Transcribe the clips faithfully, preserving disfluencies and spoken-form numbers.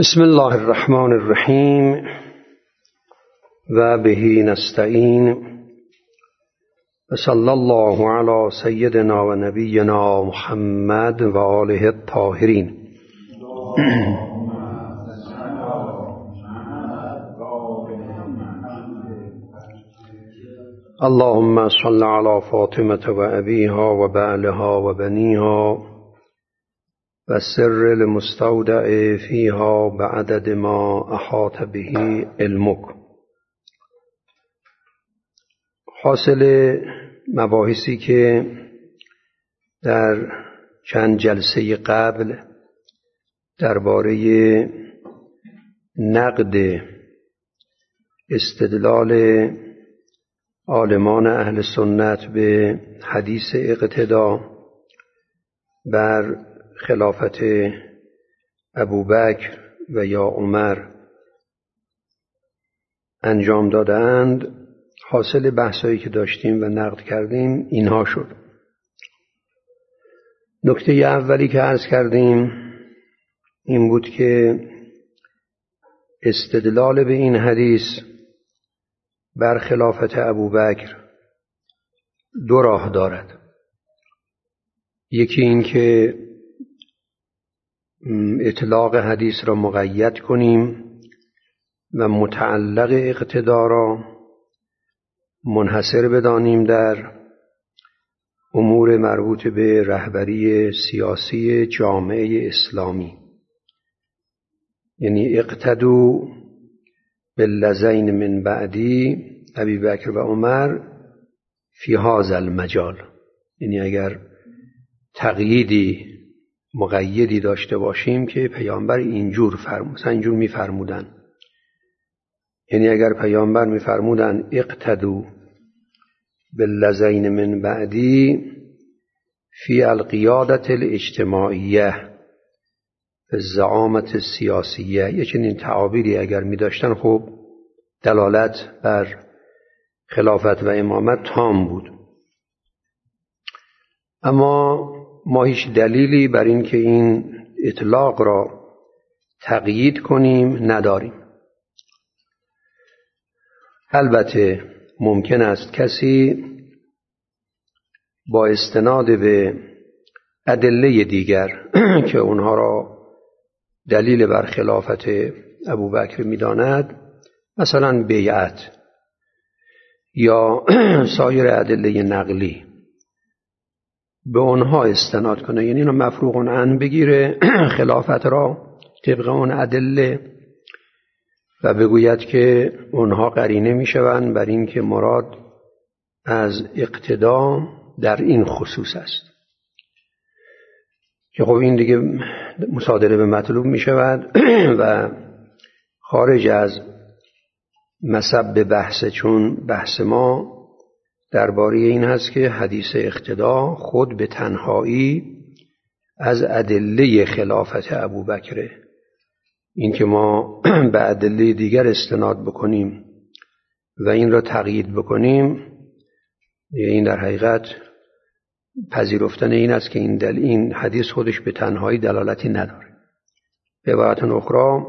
بسم الله الرحمن الرحیم و به نستعین و صلی الله علی سیدنا و نبینا محمد و آله الطاهرین. اللهم صل علی فاطمة و ابیها و بعلها و بنیها و سر المستودع فیها بعدد ما احاط به علمک. حاصل مباحثی که در چند جلسه قبل درباره نقد استدلال عالمان اهل سنت به حدیث اقتدا بر خلافت ابوبکر و یا عمر انجام دادند، حاصل بحثایی که داشتیم و نقد کردیم اینها شد. نکته اولی که عرض کردیم این بود که استدلال به این حدیث بر خلافت ابوبکر دو راه دارد. یکی این که اطلاق حدیث را مقید کنیم و متعلق اقتدا را منحصر بدانیم در امور مربوط به رهبری سیاسی جامعه اسلامی، یعنی اقتدوا باللذین من بعدی ابی بکر و عمر فی هذا المجال، یعنی اگر تقییدی مقیدی داشته باشیم که پیامبر اینجور فرمود، اینجور میفرمودن، یعنی اگر پیامبر میفرمودن اقتدوا باللذین من بعدی فی القیادة الاجتماعیه الزعامة السیاسیه، یه چنین تعابیری اگر میداشتن خب دلالت بر خلافت و امامت تام بود. اما ما هیچ دلیلی بر این که این اطلاق را تقیید کنیم نداریم. البته ممکن است کسی با استناد به ادله دیگر که اونها را دلیل بر خلافت ابوبکر می‌داند، مثلا بیعت یا سایر ادله نقلی، به اونها استناد کنه، یعنی اینو مفروغ عنه بگیره خلافت را طبق اون ادله و بگوید که اونها قرینه میشوند بر این که مراد از اقتدا در این خصوص است، که خب این دیگه مصادره به مطلوب میشود و خارج از مسب بحث، چون بحث ما درباره این هست که حدیث اقتدا خود به تنهایی از ادله خلافت ابوبکر، این که ما به ادله دیگر استناد بکنیم و این را تقیید بکنیم، این در حقیقت پذیرفتن این است که این دل این حدیث خودش به تنهایی دلالتی نداره. به عبارت اخرى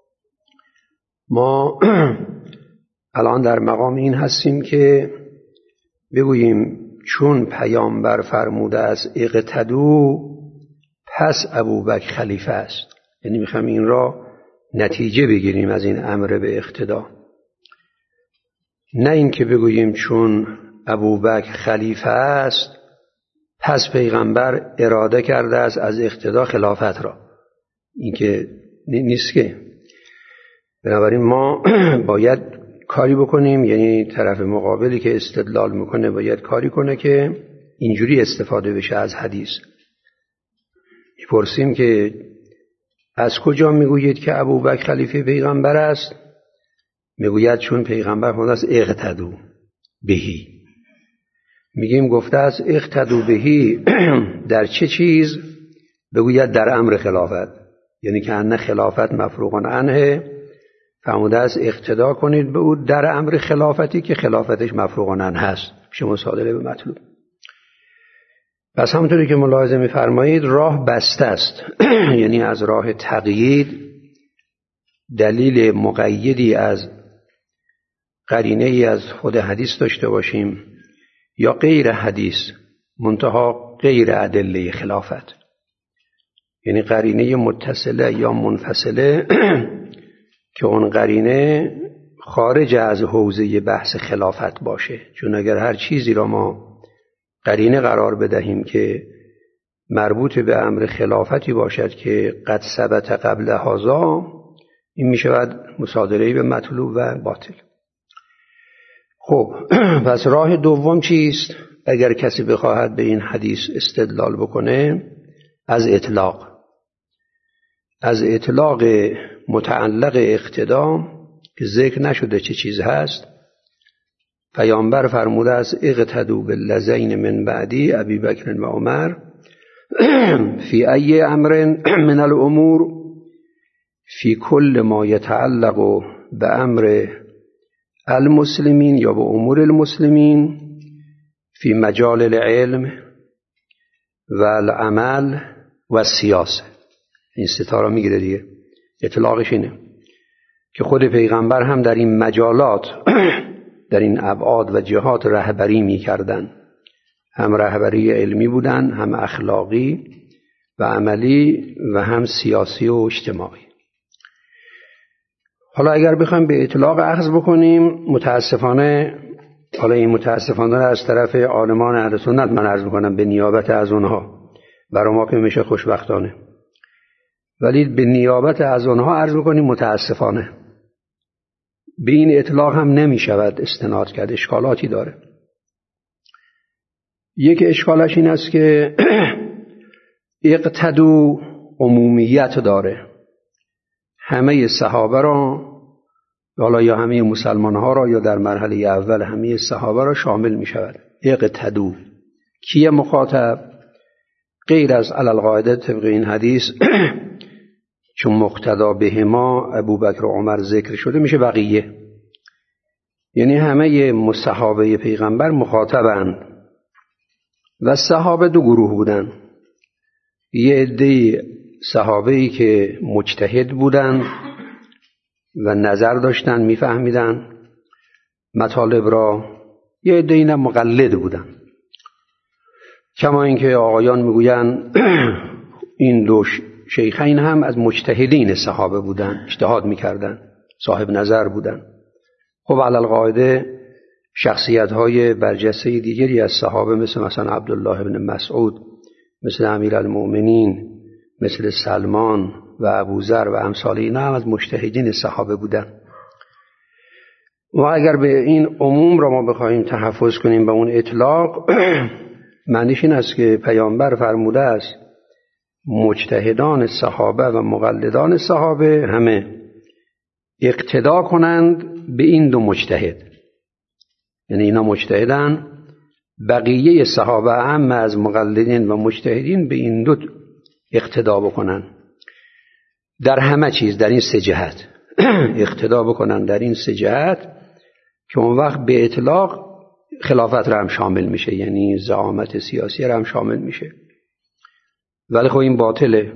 ما الان در مقام این هستیم که بگوییم چون پیامبر فرموده از اقتدوا پس ابوبکر خلیفه است، یعنی میخوام این را نتیجه بگیریم از این امر به اقتدا، نه این که بگوییم چون ابوبکر خلیفه است پس پیغمبر اراده کرده است از اقتدا خلافت را، این که نیست که. بنابراین ما باید کاری بکنیم، یعنی طرف مقابلی که استدلال میکنه باید کاری کنه که اینجوری استفاده بشه از حدیث. میپرسیم که از کجا میگویید که ابوبکر خلیفه پیغمبر است؟ میگوید چون پیغمبر فرموده است اقتدوا بهی. میگیم گفته است اقتدوا بهی در چه چیز؟ بگوید در امر خلافت، یعنی که ان خلافت مفروغ عنه، فرموده است اقتدا کنید به او در امر خلافتی که خلافتش مفروغ عنه هست، شما مصادره به مطلوب. پس همونطوری که ملاحظه می‌فرمایید راه بسته است یعنی از راه تقیید دلیل مقیدی از قرینه ای از خود حدیث داشته باشیم یا غیر حدیث، منتها غیر ادله خلافت، یعنی قرینه متصله یا منفصله که اون قرینه خارج از حوزه بحث خلافت باشه. چون اگر هر چیزی را ما قرینه قرار بدهیم که مربوط به امر خلافتی باشد که قد ثبت قبل هذا، این می شود مصادره‌ای به مطلوب و باطل. خب پس راه دوم چیست؟ اگر کسی بخواهد به این حدیث استدلال بکنه، از اطلاق از اطلاق متعلق اقتدا که ذکر نشده چه چیز هست. پیامبر فرموده است اقتدوا باللذین من بعدی ابی بکر و عمر فی ای امر من الامور فی کل ما یتعلق به امر المسلمین یا به امور المسلمین فی مجال العلم و العمل و سیاسه. این ستاره میگیره دیگه، اطلاقش اینه که خود پیغمبر هم در این مجالات در این ابعاد و جهات رهبری میکردن، هم رهبری علمی بودن، هم اخلاقی و عملی و هم سیاسی و اجتماعی. حالا اگر بخوایم به اطلاق اخذ بکنیم، متاسفانه حالا این متاسفانه از طرف عالمان اهل سنت من عرض میکنم به نیابت از اونها، برای ما که میشه خوشبختانه، ولی به نیابت از اونها عرض میکنیم متاسفانه به این اطلاق هم نمیشود استناد کرد، اشکالاتی داره. یک اشکالش این است که اقتدو عمومیت داره، همه صحابه را حالا یا همه مسلمان ها را یا در مرحله اول همه صحابه را شامل می شود. اقتدو کیه مخاطب؟ غیر از علی القاعده طبق این حدیث چون مقتدا بهما ابوبکر و عمر ذکر شده میشه بقیه، یعنی همه صحابه پیغمبر مخاطبند. و صحابه دو گروه بودن، یه عده صحابه‌ای که مجتهد بودند و نظر داشتن میفهمیدن مطالب را، یه عده اینا مقلد بودن. کما اینکه آقایان میگویند این دو شیخین هم از مجتهدین صحابه بودن، اجتهاد میکردن، صاحب نظر بودن. خب علی القاعده شخصیت‌های برجسته دیگری از صحابه مثل مثلا عبدالله بن مسعود، مثل امیرالمؤمنین، مثل سلمان و ابوذر و امثال اینا هم از مجتهدین صحابه بودن. و اگر به این عموم را ما بخوایم تحفظ کنیم به اون اطلاق، معنیش این است که پیامبر فرموده است مجتهدان صحابه و مقلدان صحابه همه اقتدا کنند به این دو مجتهد، یعنی اینا مجتهدن، بقیه صحابه هم از مقلدین و مجتهدین به این دو اقتدا بکنن در همه چیز، در این سه جهت اقتدا بکنن در این سه جهت که اون وقت به اطلاق خلافت را هم شامل میشه، یعنی زعامت سیاسی را هم شامل میشه. ولی خب این باطله،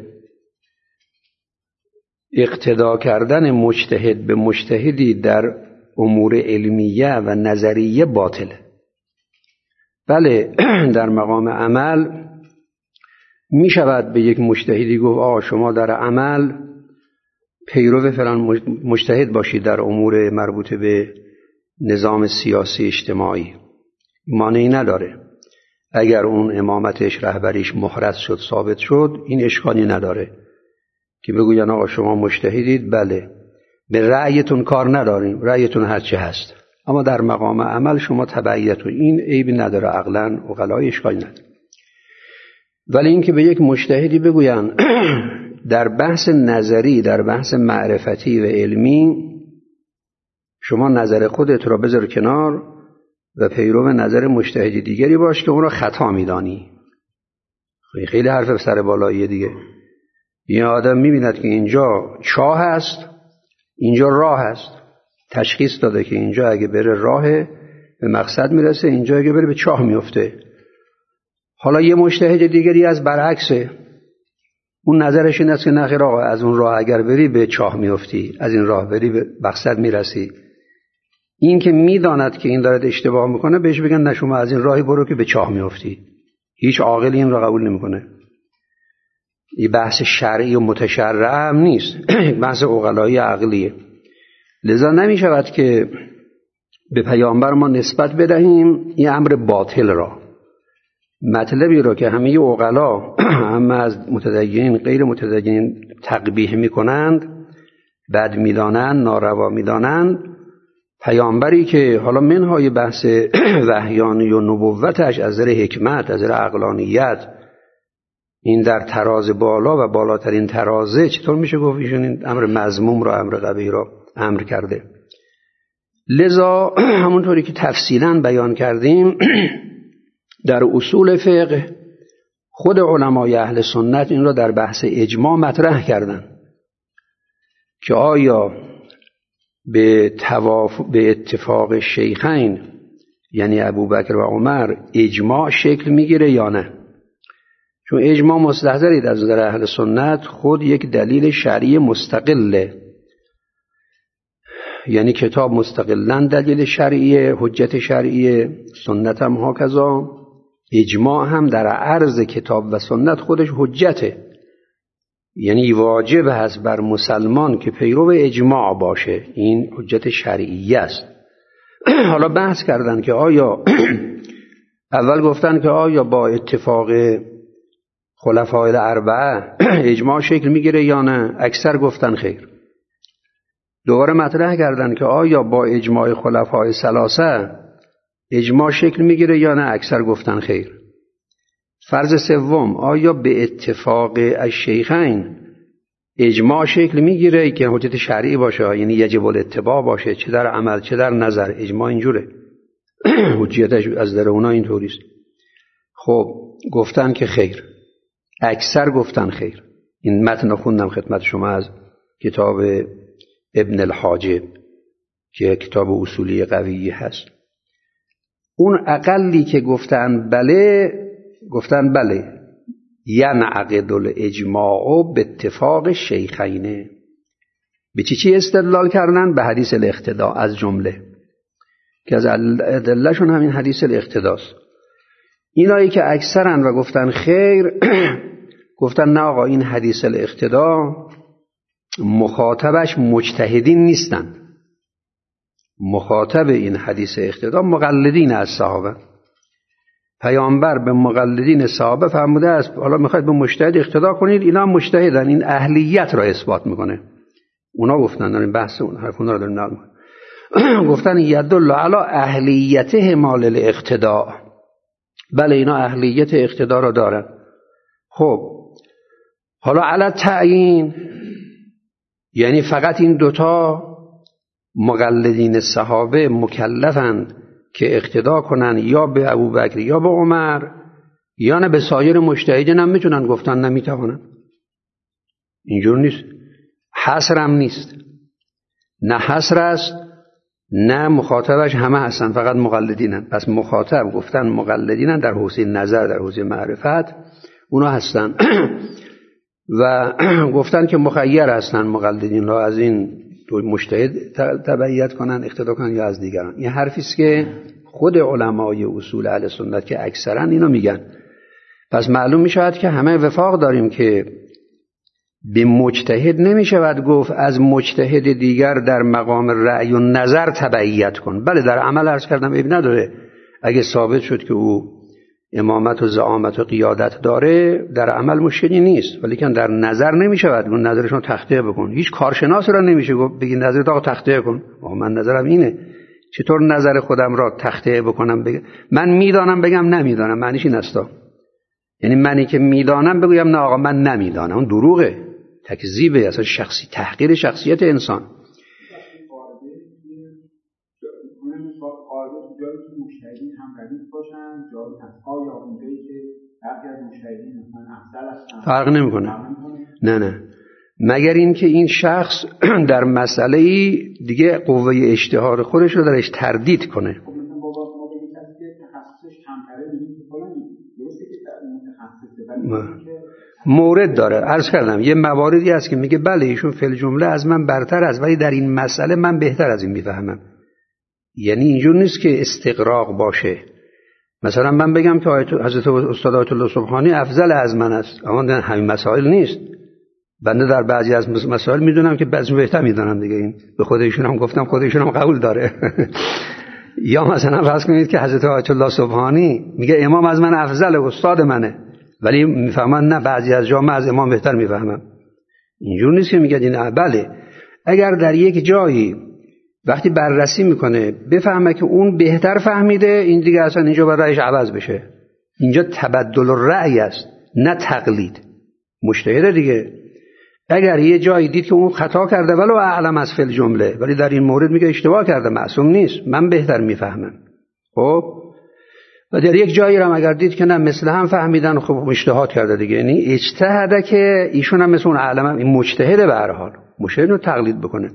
اقتدا کردن مجتهد به مجتهدی در امور علمیه و نظریه باطله. بله در مقام عمل می شود به یک مجتهدی گفت آه شما در عمل پیرو فلان مجتهد باشید در امور مربوط به نظام سیاسی اجتماعی، مانعی نداره. اگر اون امامتش رهبریش محرز شد، ثابت شد، این اشکالی نداره که بگوین آقا شما مجتهدید، بله به رأیتون کار نداریم، رأیتون هرچی هست، اما در مقام عمل شما تبعیتون، این عیبی نداره، عقلاً عقلای اشکالی نداره. ولی اینکه به یک مجتهدی بگوین در بحث نظری، در بحث معرفتی و علمی شما نظر خودت را بذار کنار و پیرو نظر مجتهدی دیگری باش که اون را خطا میدانی، خیلی حرف سر بالاییه دیگه. یه آدم میبیند که اینجا چاه هست، اینجا راه هست، تشخیص داده که اینجا اگه بره راه به مقصد میرسه، اینجا اگه بره به چاه میفته. حالا یه مجتهد دیگری از برعکسه، اون نظرش این است که نه خیر آقا، از اون راه اگر بری به چاه میفتی، از این راه بری به مقصد میرسی. این که میداند که این داره اشتباه میکنه بهش بگن نه شما از این راهی برو که به چاه میفتی. هیچ عاقلی این را قبول نمیکنه. این بحث شرعی و متشرع هم نیست، بحث عقلایی عقلیه. لذا نمی شود که به پیامبر ما نسبت بدهیم این امر باطل را، مطلبی را که همه عقلا هم از متدینین غیر متدینین تقبیح میکنند، بد میدانند، ناروا میدانند. پیامبری که حالا منهای بحث وحیانی و نبوتش از نظر حکمت، از نظر عقلانیت این در تراز بالا و بالاترین ترازه، چطور میشه گفت ایشون این امر مذموم را، امر قبیح را امر کرده. لذا همونطوری که تفصیلا بیان کردیم در اصول فقه خود علمای اهل سنت این را در بحث اجماع مطرح کردن که آیا به تواف... به اتفاق شیخین یعنی ابوبکر و عمر اجماع شکل میگیره یا نه. چون اجماع مستحضرید از نظر اهل سنت خود یک دلیل شرعی مستقله، یعنی کتاب مستقلاً دلیل شرعی، حجت شرعی، سنت هم هاکذا، اجماع هم در عرض کتاب و سنت خودش حجته. یعنی واجب هست بر مسلمان که پیرو اجماع باشه، این حجت شرعی است. حالا بحث کردن که آیا اول گفتن که آیا با اتفاق خلفای الاربعه اجماع شکل میگیره یا نه، اکثر گفتن خیر. دوباره مطرح کردن که آیا با اجماع خلفای ثلاثه اجماع شکل میگیره یا نه، اکثر گفتن خیر. فرض سوم، آیا به اتفاق الشیخین اجماع شکل میگیره که حجت شرعی باشه، یعنی یجب الاتباع باشه، چه در عمل چه در نظر. اجماع اینجوره، حجتش از در اونا اینطوریست. خب گفتن که خیر، اکثر گفتن خیر. این متن خوندم خدمت شما از کتاب ابن الحاجب که کتاب اصولی قوی هست. اون اقلی که گفتن بله، گفتن بله ینعقد الاجماع به اتفاق شیخینه. به چی چی استدلال کردن؟ به حدیث الاقتدا از جمله، که از ادلهشون همین حدیث الاقتداست. اینایی که اکثرن و گفتن خیر گفتن نه آقا، این حدیث الاقتدا مخاطبش مجتهدین نیستن، مخاطب این حدیث اقتدا مقلدین از صحابه. پیامبر به مقلدین صحابه فرموده است حالا میخواید به مجتهد اقتدا کنید، اینا مجتهدن، این اهلیت را اثبات میکنه. اونا گفتن، داریم بحث اون حرف اونا را داریم نقل میکنیم، گفتن یدل علی اهلیت مال الاقتدا. بله اینا اهلیت اقتدا را دارن. خب حالا علی تعیین، یعنی فقط این دوتا مقلدین صحابه مکلفند که اقتدا کنن یا به ابوبکر یا به عمر، یا نه به سایر مجتهدین هم میتونن؟ گفتن نمیتوانن. اینجور نیست، حصر هم نیست، نه حصر است نه مخاطبش همه هستن، فقط مقلدینن. پس مخاطب گفتن مقلدینن در حوزه نظر، در حوزه معرفت اونا هستن و گفتن که مخیر هستن مقلدین را از این مجتهد تبعیت کنن، اقتدا کنن یا از دیگران. این حرفی است که خود علمای اصول اهل سنت که اکثرا اینو میگن. پس معلوم میشود که همه وفاق داریم که به مجتهد نمیشود گفت از مجتهد دیگر در مقام رأی و نظر تبعیت کن. بله در عمل عرض کردم عیب نداره، اگه ثابت شد که او امامت و زعامت و قیادت داره در عمل مشکلی نیست، ولی که در نظر نمیشود اون نظرشون تخطیه بکن. هیچ کارشناس را نمیشه گفت بگی نظرت آقا تخطیه کن. آقا من نظرم اینه، چطور نظر خودم را تخطیه بکنم؟ بگم من میدانم بگم نمیدانم، معنیش این است. یعنی منی که میدانم بگویم نه آقا من نمیدانم، اون دروغه، تکذیبه، اصلا شخصی تحقیر شخصیت انسان. فرق نمیکنه. نه نه، مگر این که این شخص در مسئله دیگه قوه اجتهاد خودش رو درش تردید کنه. مورد داره. عرض کردم یه مواردی هست که میگه بله ایشون فی الجمله از من برتر است، ولی در این مسئله من بهتر از این میفهمم. یعنی اینجور نیست که استقراق باشه. مثلا من بگم که حضرت استاد آیت الله سبحانی افضل از من است، اما در همین مسائل نیست. بنده در بعضی از مسائل میدونم که بعضی بهتر میدونم دیگه. این به خود ایشون هم گفتم، خود ایشون هم قبول داره. یا مثلا فرض کنید که حضرت آیت الله سبحانی میگه امام از من افضل، استاد منه، ولی میفهمن نه بعضی از جا من از امام بهتر میفهمم. اینجور نیست که میگه این بله. اگر در یک جایی وقتی بررسی میکنه بفهمه که اون بهتر فهمیده، این دیگه اصلا اینجا بر رأیش عوض بشه. اینجا تبدل الرأی است نه تقلید. مجتهد دیگه. اگر یه جایی دید که اون خطا کرده ولو اعلم از فل جمله، ولی در این مورد میگه اشتباه کرده، معصوم نیست، من بهتر میفهمم. خب و در یک جایی هم اگر دید که نه مثل هم فهمیدن، خب اجتهاد کرده دیگه. یعنی اجتهاده که ایشون هم مثل اون اعلم هم. این مجتهده به هر حال، مجتهد رو تقلید بکنه.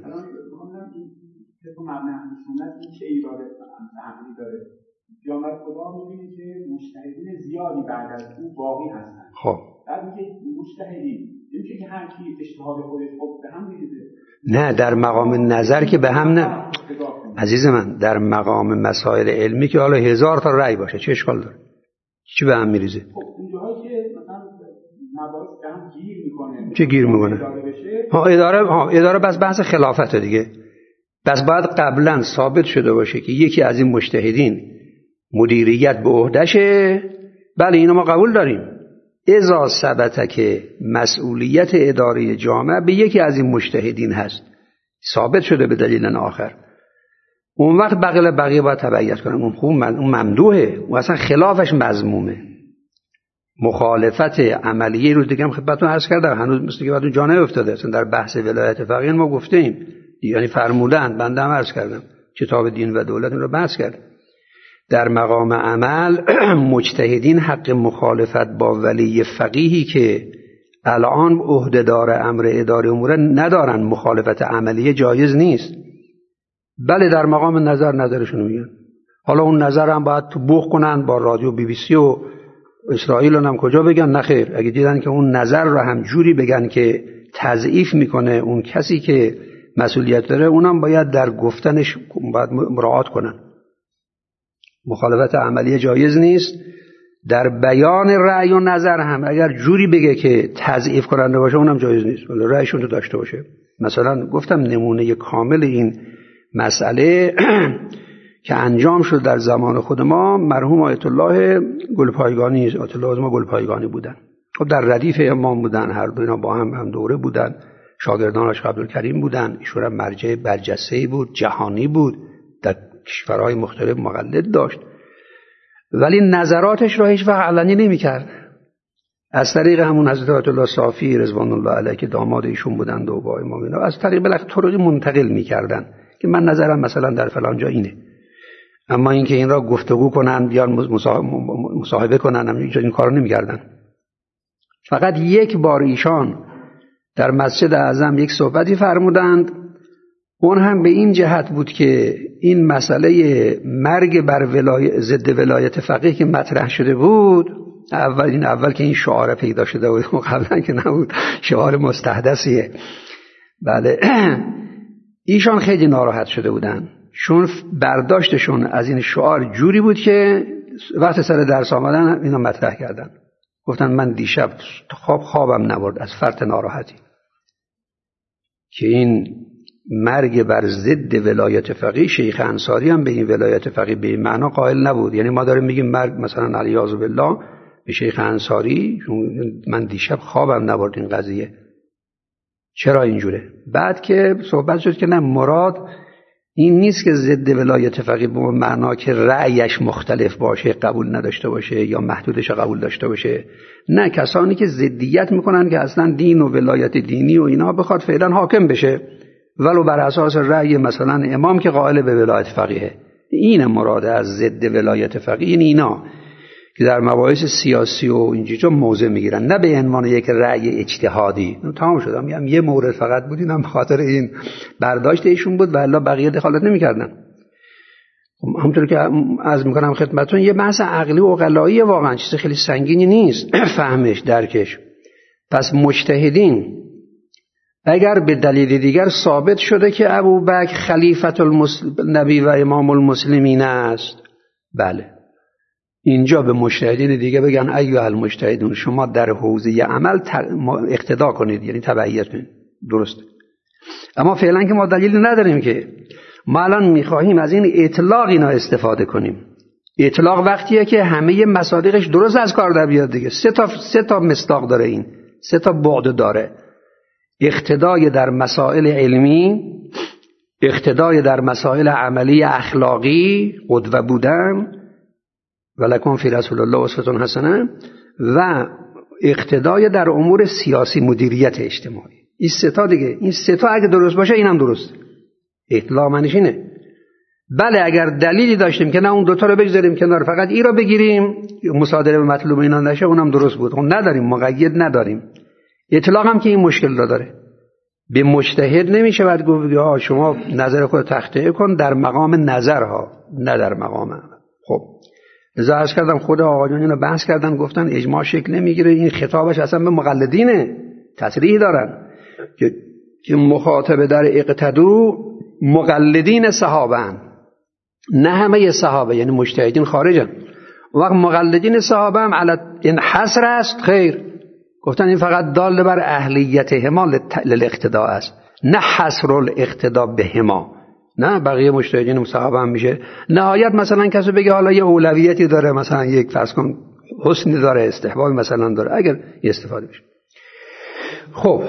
پیامبر خدا می‌بینه که مجتهدین زیادی بعد از او باقی هستن. خب بعد میگه مجتهدین نمیشه که هر کی اجتهاد خودش خب به هم میریزه. نه در مقام نظر که به هم نه عزیز من، در مقام مسائل علمی که حالا هزار تا رأی باشه چه اشکال داره؟ چی به هم میریزه؟ خب اونجایی که مثلا مباحث به هم گیر میکنه. چه گیر میکنه؟ ها اداره ها اداره بس بحث خلافت دیگه. بس باید قبلا ثابت شده باشه که یکی از این مجتهدین مدیریت به عهدهشه. بله اینو ما قبول داریم. اذا ثبت که مسئولیت اداره جامعه به یکی از این مجتهدین هست، ثابت شده به دلیل آخر، اون وقت بقیه بقیه باید تبعیت کنن. اون خوب اون ممدوحه، و اصلا خلافش مذمومه. مخالفت عملیه رو دیگه هم خدمتتون عرض کردم، هنوز مثل که بعدون جا نیفتاده. اصلا در بحث ولایت فقیه ما گفتیم، یعنی فرمودن، بنده هم عرض کردم کتاب دین و دولت رو بحث کرد. در مقام عمل مجتهدین حق مخالفت با ولی فقیهی که الان عهدهدار امر اداره امور ندارن، مخالفت عملی جایز نیست. بله در مقام نظر نظرشون میگن. حالا اون نظر هم باید تو بوق کنن با رادیو بی بی سی و اسرائیل هم کجا بگن؟ نخیر. اگه دیدن که اون نظر رو هم جوری بگن که تضعیف میکنه اون کسی که مسئولیت داره، اونم باید در گفتنش باید مراعات کنن. مخالفت عملی جایز نیست. در بیان رأی و نظر هم اگر جوری بگه که تضعیف کننده باشه، اونم جایز نیست. ولی رأیشون رو داشته باشه. مثلا گفتم نمونه کامل این مسئله که انجام شد در زمان خود ما، مرحوم آیت الله گلپایگانی، آیت الله ما گلپایگانی بودن. خب در ردیف امام بودن، هر دو اینا با هم هم دوره بودن. شاگردانش عبدالکریم بودن. ایشون هم مرجع برجسته‌ای بود، جهانی بود، در کشورهای مختلف مقلد داشت، ولی نظراتش را هیچ وقت علنی نمی‌کرد. از طریق همون حضرت آیت الله صافی رضوان الله علیه که داماد ایشون بودند و با امام اینا، از طریق بلخ طرقی منتقل می‌کردن که من نظرم مثلا در فلان جا اینه. اما اینکه این را گفتگو کنن، بیان مصاحبه کنن، این کارو نمی‌کردن. فقط یک بار ایشان در مسجد اعظم یک صحبتی فرمودند، اون هم به این جهت بود که این مسئله مرگ بر ولای... ضد ولایت فقیه که مطرح شده بود، اول این اول که این شعار پیدا شده بود، قبلا که نبود، شعار مستحدثیه. بله ایشان خیلی ناراحت شده بودن، چون برداشتشون از این شعار جوری بود که وقت سر درس آمدن اینا مطرح کردن. گفتن من دیشب خواب خوابم نبرد از فرط ناراحتی که این مرگ بر ضد ولایت فقیه. شیخ انصاری هم به این ولایت فقیه به این معنا قائل نبود. یعنی ما داریم میگیم مرگ مثلا علیاذ بالله به شیخ انصاری، من دیشب خوابم نبرد این قضیه. چرا اینجوره؟ بعد که صحبت شد که نه، مراد این نیست که ضد ولایت فقیه به معنا که رأیش مختلف باشه، قبول نداشته باشه یا محدودش قبول داشته باشه. نه، کسانی که ضدیت میکنن که اصلا دین و ولایت دینی و اینا بخواد فعلا حاکم بشه، ولو بر اساس رأی مثلا امام که قائل به ولایت فقیه. این مراد از ضد ولایت فقیه، این اینا که در مباحث سیاسی و اینجا موضع میگیرن، نه به عنوان یک رأی اجتهادی. تمام شد. میگم یه مورد فقط بود، اینم خاطر این برداشت ایشون بود و الا بقیه دخالت نمیکردن. همونطور که عرض میکنم خدمتتون، یه بحث عقلی و عقلایی واقعا چیز خیلی سنگینی نیست فهمش، درکش. پس مجتهدین اگر به دلیل دیگر ثابت شده که ابوبکر خلیفت النبی و امام المسلمین است، بله، اینجا به مجتهدین دیگه بگن ایها المجتهدون شما در حوزه عمل اقتدا کنید، یعنی تبعیت کنید. درسته. اما فعلا که ما دلیل نداریم، که ما الان میخواهیم از این اطلاق اینا استفاده کنیم. اطلاق وقتیه که همه مصادیقش درست از کار در بیاد دیگه. سه تا سه تا مصداق داره، این سه تا بعد داره: اقتدای در مسائل علمی، اقتدای در مسائل عملی اخلاقی، قدوه بودن، ولکن فی رسول الله اسوة حسنه، و اقتدای در امور سیاسی، مدیریت اجتماعی. این سه تا دیگه، این سه تا اگه درست باشه اینم درست. اطلاق معنیش اینه. بله اگر دلیلی داشتیم که نه اون دوتا رو بگذاریم کنار، فقط این رو بگیریم، مصادره به مطلوب اینا نشه، اونم درست بود. اون نداریم، مقید نداریم. اطلاق هم که این مشکل رو داره. به مجتهد نمیشه بعد گفت آ شما نظر خود تخطئه کن در مقام نظرها، نه در مقام عمل. خب لذا عرض کردم خود آقایان اینو بحث کردن، گفتن اجماع شکل نمیگیره، این خطابش اصلا به مقلدینه، تصریح دارن که که مخاطب در اقتدو مقلدین صحابه، نه همه صحابه، یعنی مجتهدین خارجن. وقت مقلدین صحابه هم علی این حصر است؟ خیر، گفتن این فقط دال بر اهلیت هما للاقتداء است، نه حصر الاقتداء به هما. نه بقیه مجتهدین صحابه هم میشه. نهایت مثلا کسی بگه حالا یه اولویتی داره، مثلا یک فرض کن حسنی داره، استحباب مثلا داره، اگر استفاده بشه. خب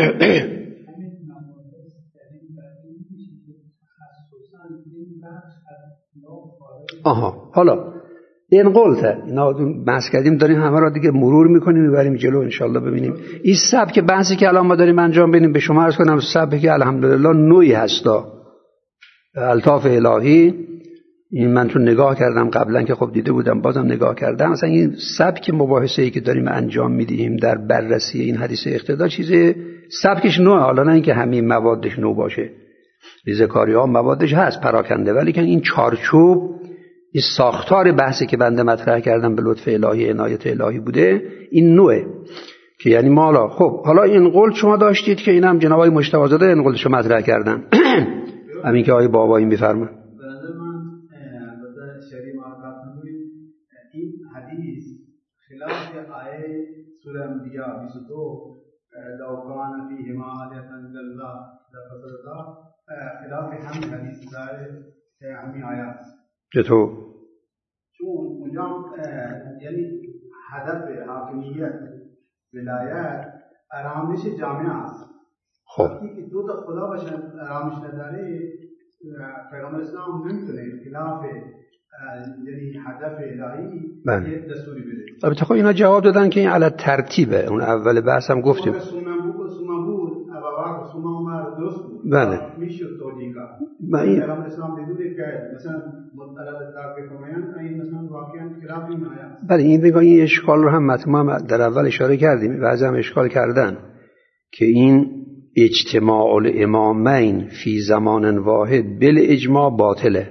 آها حالا این قولته اینا بحث کردیم، داریم همه را دیگه مرور میکنیم میبریم جلو انشالله ببینیم. این سبک بحثی که الان ما داریم انجام بدیم به شما عرض کنم سبکی که الحمدلله نوعی هستا، الطاف الهی. این من تو نگاه کردم قبلا که خب دیده بودم، بازم نگاه کردم، مثلا این سبک مباحثه‌ای که داریم انجام میدیم در بررسی این حدیث اقتدا چیز سبکش نوعه، حالا نه اینکه همین موادش نو باشه، ریزکاری ها موادش هست پراکنده، ولی که این چارچوب، این ساختار بحثی که بنده مطرح کردم به لطف الهی عنایت الهی بوده، این نوعه که یعنی ما حالا خب حالا این قول شما داشتید که اینم جناب آقای مجتبی زاده این قولشو مطرح کردن همین که آقای بابایی میفرمایند. به نظر من البته شریع معرفت می‌کنید این حدیث خلاف آیه سوره انبیاء بیست و دو لو کان فیهما آلیة الا الله لفسدتا، خلاف همین حدیث داره همین آیات. چطور؟ چون اونجا یعنی هدف حاکمیت ولایت آرامش جامعه است. خب وقتی که دو تا خدا باشن آرامش نداره، پیغمبر اسلام نمیتونه خلاف یعنی هدف الهی یک دستوری بده. البته خب اینا جواب دادن که این علی ترتیبه، اون اول بحث هم گفتیم. سنن بود سنن بود ابوبکر سنن عمر درست بود. بله. میشه توجیه کرد. این پیغمبر اسلام بدونه که مثلا مطلب ترک کنن این مثلا واقعا خلاف این آیه. بله این بگم این اشکال رو هم ما در اول اشاره کردیم، بعضی هم اشکال کردن که این اجتماع الامامین فی زمان واحد بل اجماع باطله.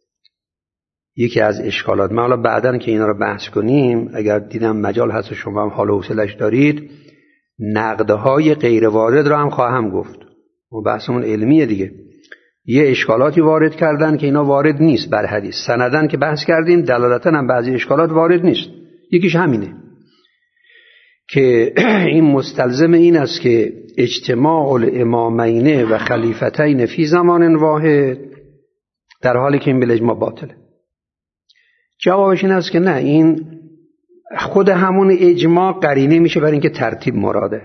یکی از اشکالات ما حالا بعدن که اینا رو بحث کنیم، اگر دیدم مجال هست و شما هم حال و حوصله‌اش دارید، نقدهای غیر وارد رو هم خواهم گفت. و بحثمون علمیه دیگه. یه اشکالاتی وارد کردن که اینا وارد نیست بر حدیث. سندن که بحث کردیم دلالتاً هم بعضی اشکالات وارد نیست. یکیش همینه که این مستلزم این است که اجتماع الامامین و خلیفتین فی زمان واحد، در حالی که این بل اجماع باطله. جوابش این است که نه، این خود همون اجماع قرینه میشه برای اینکه ترتیب مراده.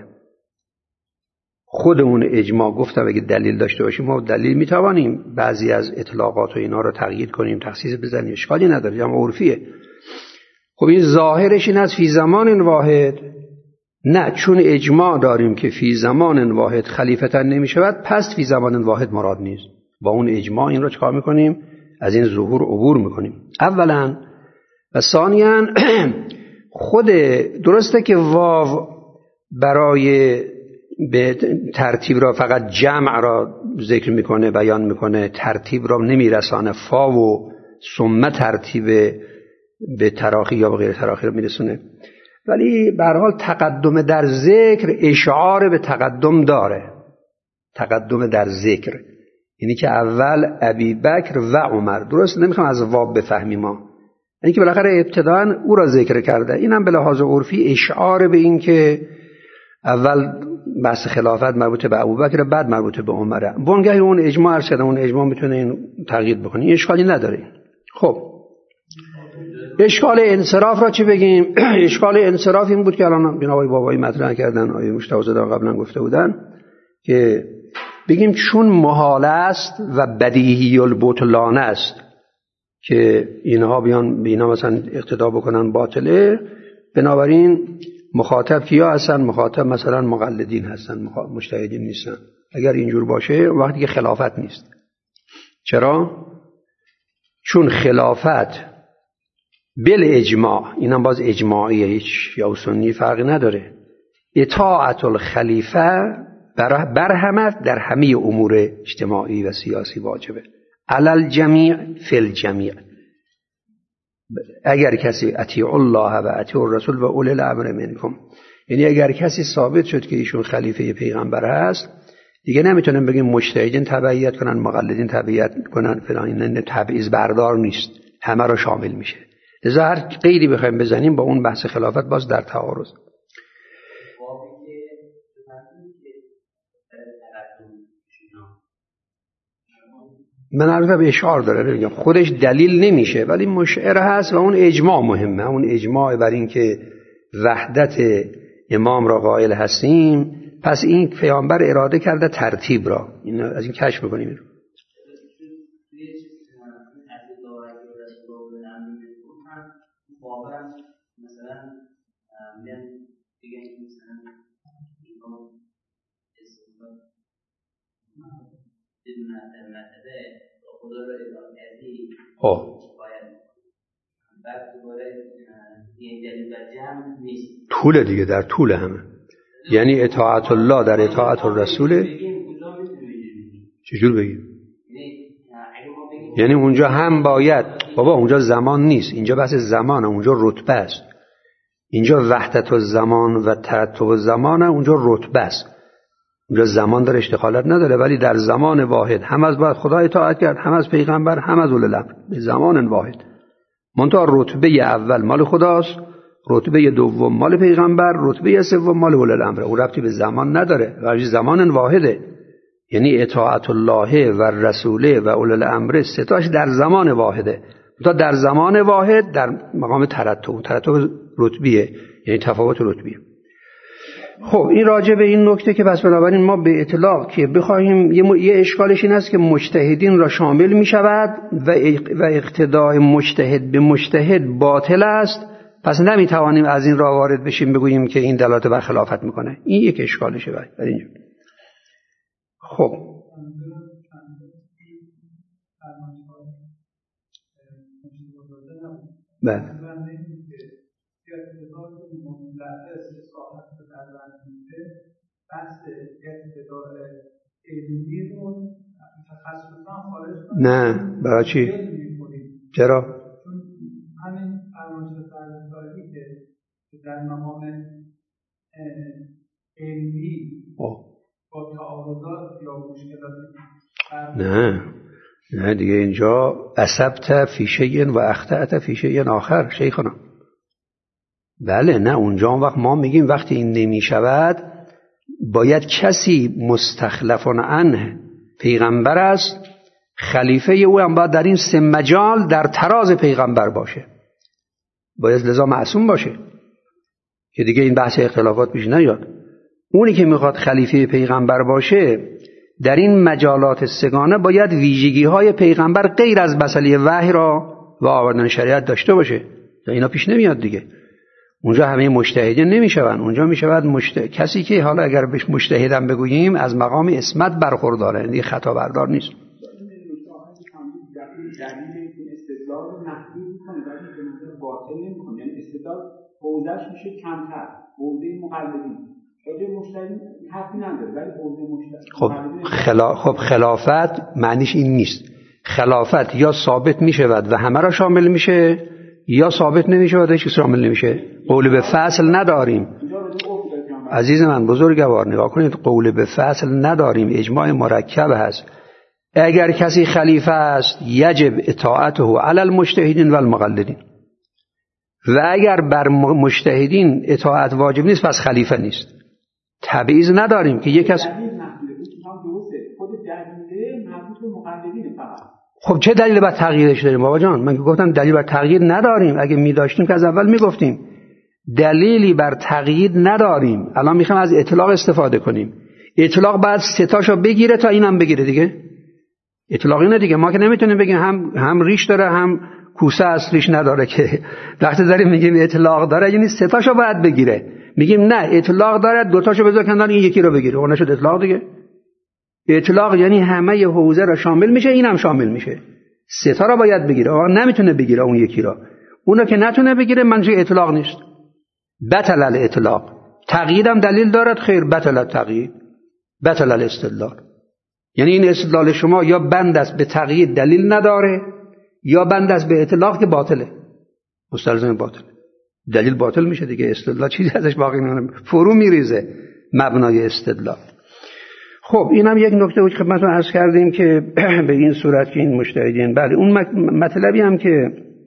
خود اون اجماع گفتم اگه دلیل داشته باشیم ما دلیل میتوانیم بعضی از اطلاقات و اینا رو تغییر کنیم، تخصیص بزنیم، اشکالی نداره، اما عرفیه. خب این ظاهرش این است فی زمان واحد، نه چون اجماع داریم که فی زمان واحد خلیفتن نمیشود، پس فی زمان واحد مراد نیست. با اون اجماع این رو چکار میکنیم؟ از این ظهور عبور میکنیم. اولا و ثانیاً خود درسته که واو برای به ترتیب را فقط جمع را ذکر میکنه، بیان میکنه، ترتیب را نمیرسانه. فا و ثم ترتیب به تراخی یا به غیر تراخی را میرسونه. ولی به هر حال تقدم در ذکر اشعار به تقدم داره. تقدم در ذکر یعنی که اول ابی بکر و عمر، درست نمیخوام از واب بفهمیم ما، یعنی که بالاخره ابتداً او را ذکر کرده. اینم به لحاظ عرفی اشعار به این که اول بحث خلافت مربوط به ابوبکر بعد مربوط به عمره. وانگهی اون اجماع عرض کردم، اون اجماع میتونه این تغییر بکنه، این اشکالی نداره. خب اشکال انصراف را چی بگیم؟ اشکال انصراف این بود که الان بنابرای بابایی مطرح کردن، آیه مجتبی زاده قبلا گفته بودن که بگیم چون محال است و بدیهی البطلان است که اینها بیان بینا مثلا اقتدا بکنن باطله، بنابراین مخاطب کیا هستن؟ مخاطب مثلا مقلدین هستن، مجتهدین نیستن. اگر اینجور باشه وقتی که خلافت نیست. چرا؟ چون خلافت بل اجماع، اینم باز اجماعیه، هیچ یا سنی فرقی نداره، اطاعت الخلیفه برهمت در همه امور اجتماعی و سیاسی واجبه، علل جمیع فی الجمیع. اگر کسی اطیع الله و اطیع الرسول و اولی الامر منکم، یعنی اگر کسی ثابت شد که ایشون خلیفه پیغمبر هست، دیگه نمیتونن بگیم مجتهدین تبعیت کنن مقلدین تبعیت کنن فلان، این تبعیض بردار نیست، همه را شامل میشه. لذا هر قیدی بخوایم بزنیم با اون بحث خلافت باز در تعارض. من عرضه به اشعار داره بگم، خودش دلیل نمیشه ولی مشعر هست و اون اجماع مهمه. اون اجماع بر این که وحدت امام را قائل هستیم، پس این پیامبر اراده کرده ترتیب را، این از این کشف بکنیم. آه. طول دیگه در طول همه، یعنی اطاعت الله در اطاعت الرسول. چجور بگیم؟ یعنی اونجا هم باید، بابا اونجا زمان نیست، اینجا بحث زمانه، اونجا رتبه است. اینجا وحدت الزمان و ترتب الزمانه، اونجا رتبه است. اونجا زمان در اشتغالت نداره، ولی در زمان واحد هم از باید خدا اطاعت کرد، هم از پیغمبر، هم از اول الامر، به زمان واحد. منتها رتبه اول مال خداست، رتبه دوم مال پیغمبر، رتبه سوم مال اول الامر. اون ربطی به زمان نداره، ولی زمان واحده. یعنی اطاعت الله و رسوله و اول الامر ستاش در زمان واحده. تا در زمان واحد در مقام ترتب، ترتب رتبیه، یعنی تفاوت رتبیه. خب این راجع به این نکته که پس بنابراین ما به اطلاق که بخواهیم یه, م... یه اشکالش این است که مجتهدین را شامل می شود و, اق... و اقتداء مجتهد به مجتهد باطل است، پس نمی توانیم از این راه وارد بشیم بگوییم که این دلالت بر خلافت میکنه. این یک اشکالشه برای اینجا. خب بله نه برای چی؟ چرا؟ چون همین فرمایش فرزنداری که در مقام علمی با تعارضات یا مشکلات نه نه دیگه اینجا اصبت فی شیء و اخطأت فی شیء آخر شیخنا. بله نه اونجا وقت ما میگیم وقتی این نمی شود باید کسی مستخلف عنه پیغمبر است، خلیفه او هم باید در این سه مجال در تراز پیغمبر باشه، باید لذا معصوم باشه که دیگه این بحث اختلافات پیش نیاد. اونی که میخواد خلیفه پیغمبر باشه در این مجالات سگانه باید ویژگی های پیغمبر غیر از مسئله وحی را و آوردن شریعت داشته باشه. اینا پیش نمیاد دیگه. اونجا همه مجتهدین نمیشون، اونجا میشود مجتهد کسی که حالا اگر بهش مجتهدم بگوییم از مقام اسمت برخورداره، یعنی خطا بردار نیست. استدلال نحوی میکنه ولی به نظر باطل نمیکنه، یعنی استدلال حوزه‌اش میشه کمتر، حوزه مقلدین. حوزه مجتهدین حرفی نداره ولی حوزه مجتهدین خب خلا... خب خلافت معنیش این نیست. خلافت یا ثابت میشود و همه را شامل میشه یا ثابت نمیشه و هیچ شامل نمیشه. قول به فصل نداریم. عزیز من بزرگوار نگاه کنید، قول به فصل نداریم، اجماع مرکب هست. اگر کسی خلیفه است یجب اطاعته علی المجتهدین و المقلدین، و اگر بر مجتهدین اطاعت واجب نیست پس خلیفه نیست. تبعیض نداریم که یک کس. خب چه دلیل بر تغییرش داریم بابا جان؟ من که گفتم دلیل بر تغییر نداریم. اگه می داشتیم که از اول می گفتیم دلیلی بر تغییر نداریم. الان میخوام از اطلاق استفاده کنیم. اطلاق بعد ستاشو بگیره تا اینم بگیره دیگه. اطلاق اینه دیگه. ما که نمیتونیم بگیم هم هم ریش داره هم کوسه است ریش نداره، که وقتی داریم میگیم اطلاق داره یعنی ستاشو باید بگیره. میگیم نه اطلاق داره دوتاشو بذار کنار این یکی رو بگیره، اون نشد اطلاق دیگه. اطلاق یعنی همه حوزه را شامل میشه، اینم شامل میشه. سه تا را باید بگیره. آقا نمیتونه بگیره اون یکی را. اونو که نتونه بگیره منظور اطلاق نیست. بطل الاطلاق. تقییدم دلیل دارد؟ خیر، بطل التقیید، بطل الاستدلال. یعنی این استدلال شما یا بند است به تقیید دلیل نداره یا بند است به اطلاق که باطله، مستلزم باطله. دلیل باطل میشه دیگه، استدلال چیزی ازش باقی نمیمونه، فرو میریزه مبنای استدلال. خب اینم یک نکته بود که خدمتتون عرض کردیم که به این صورت که این مجتهدین، بله اون مطلبی هم که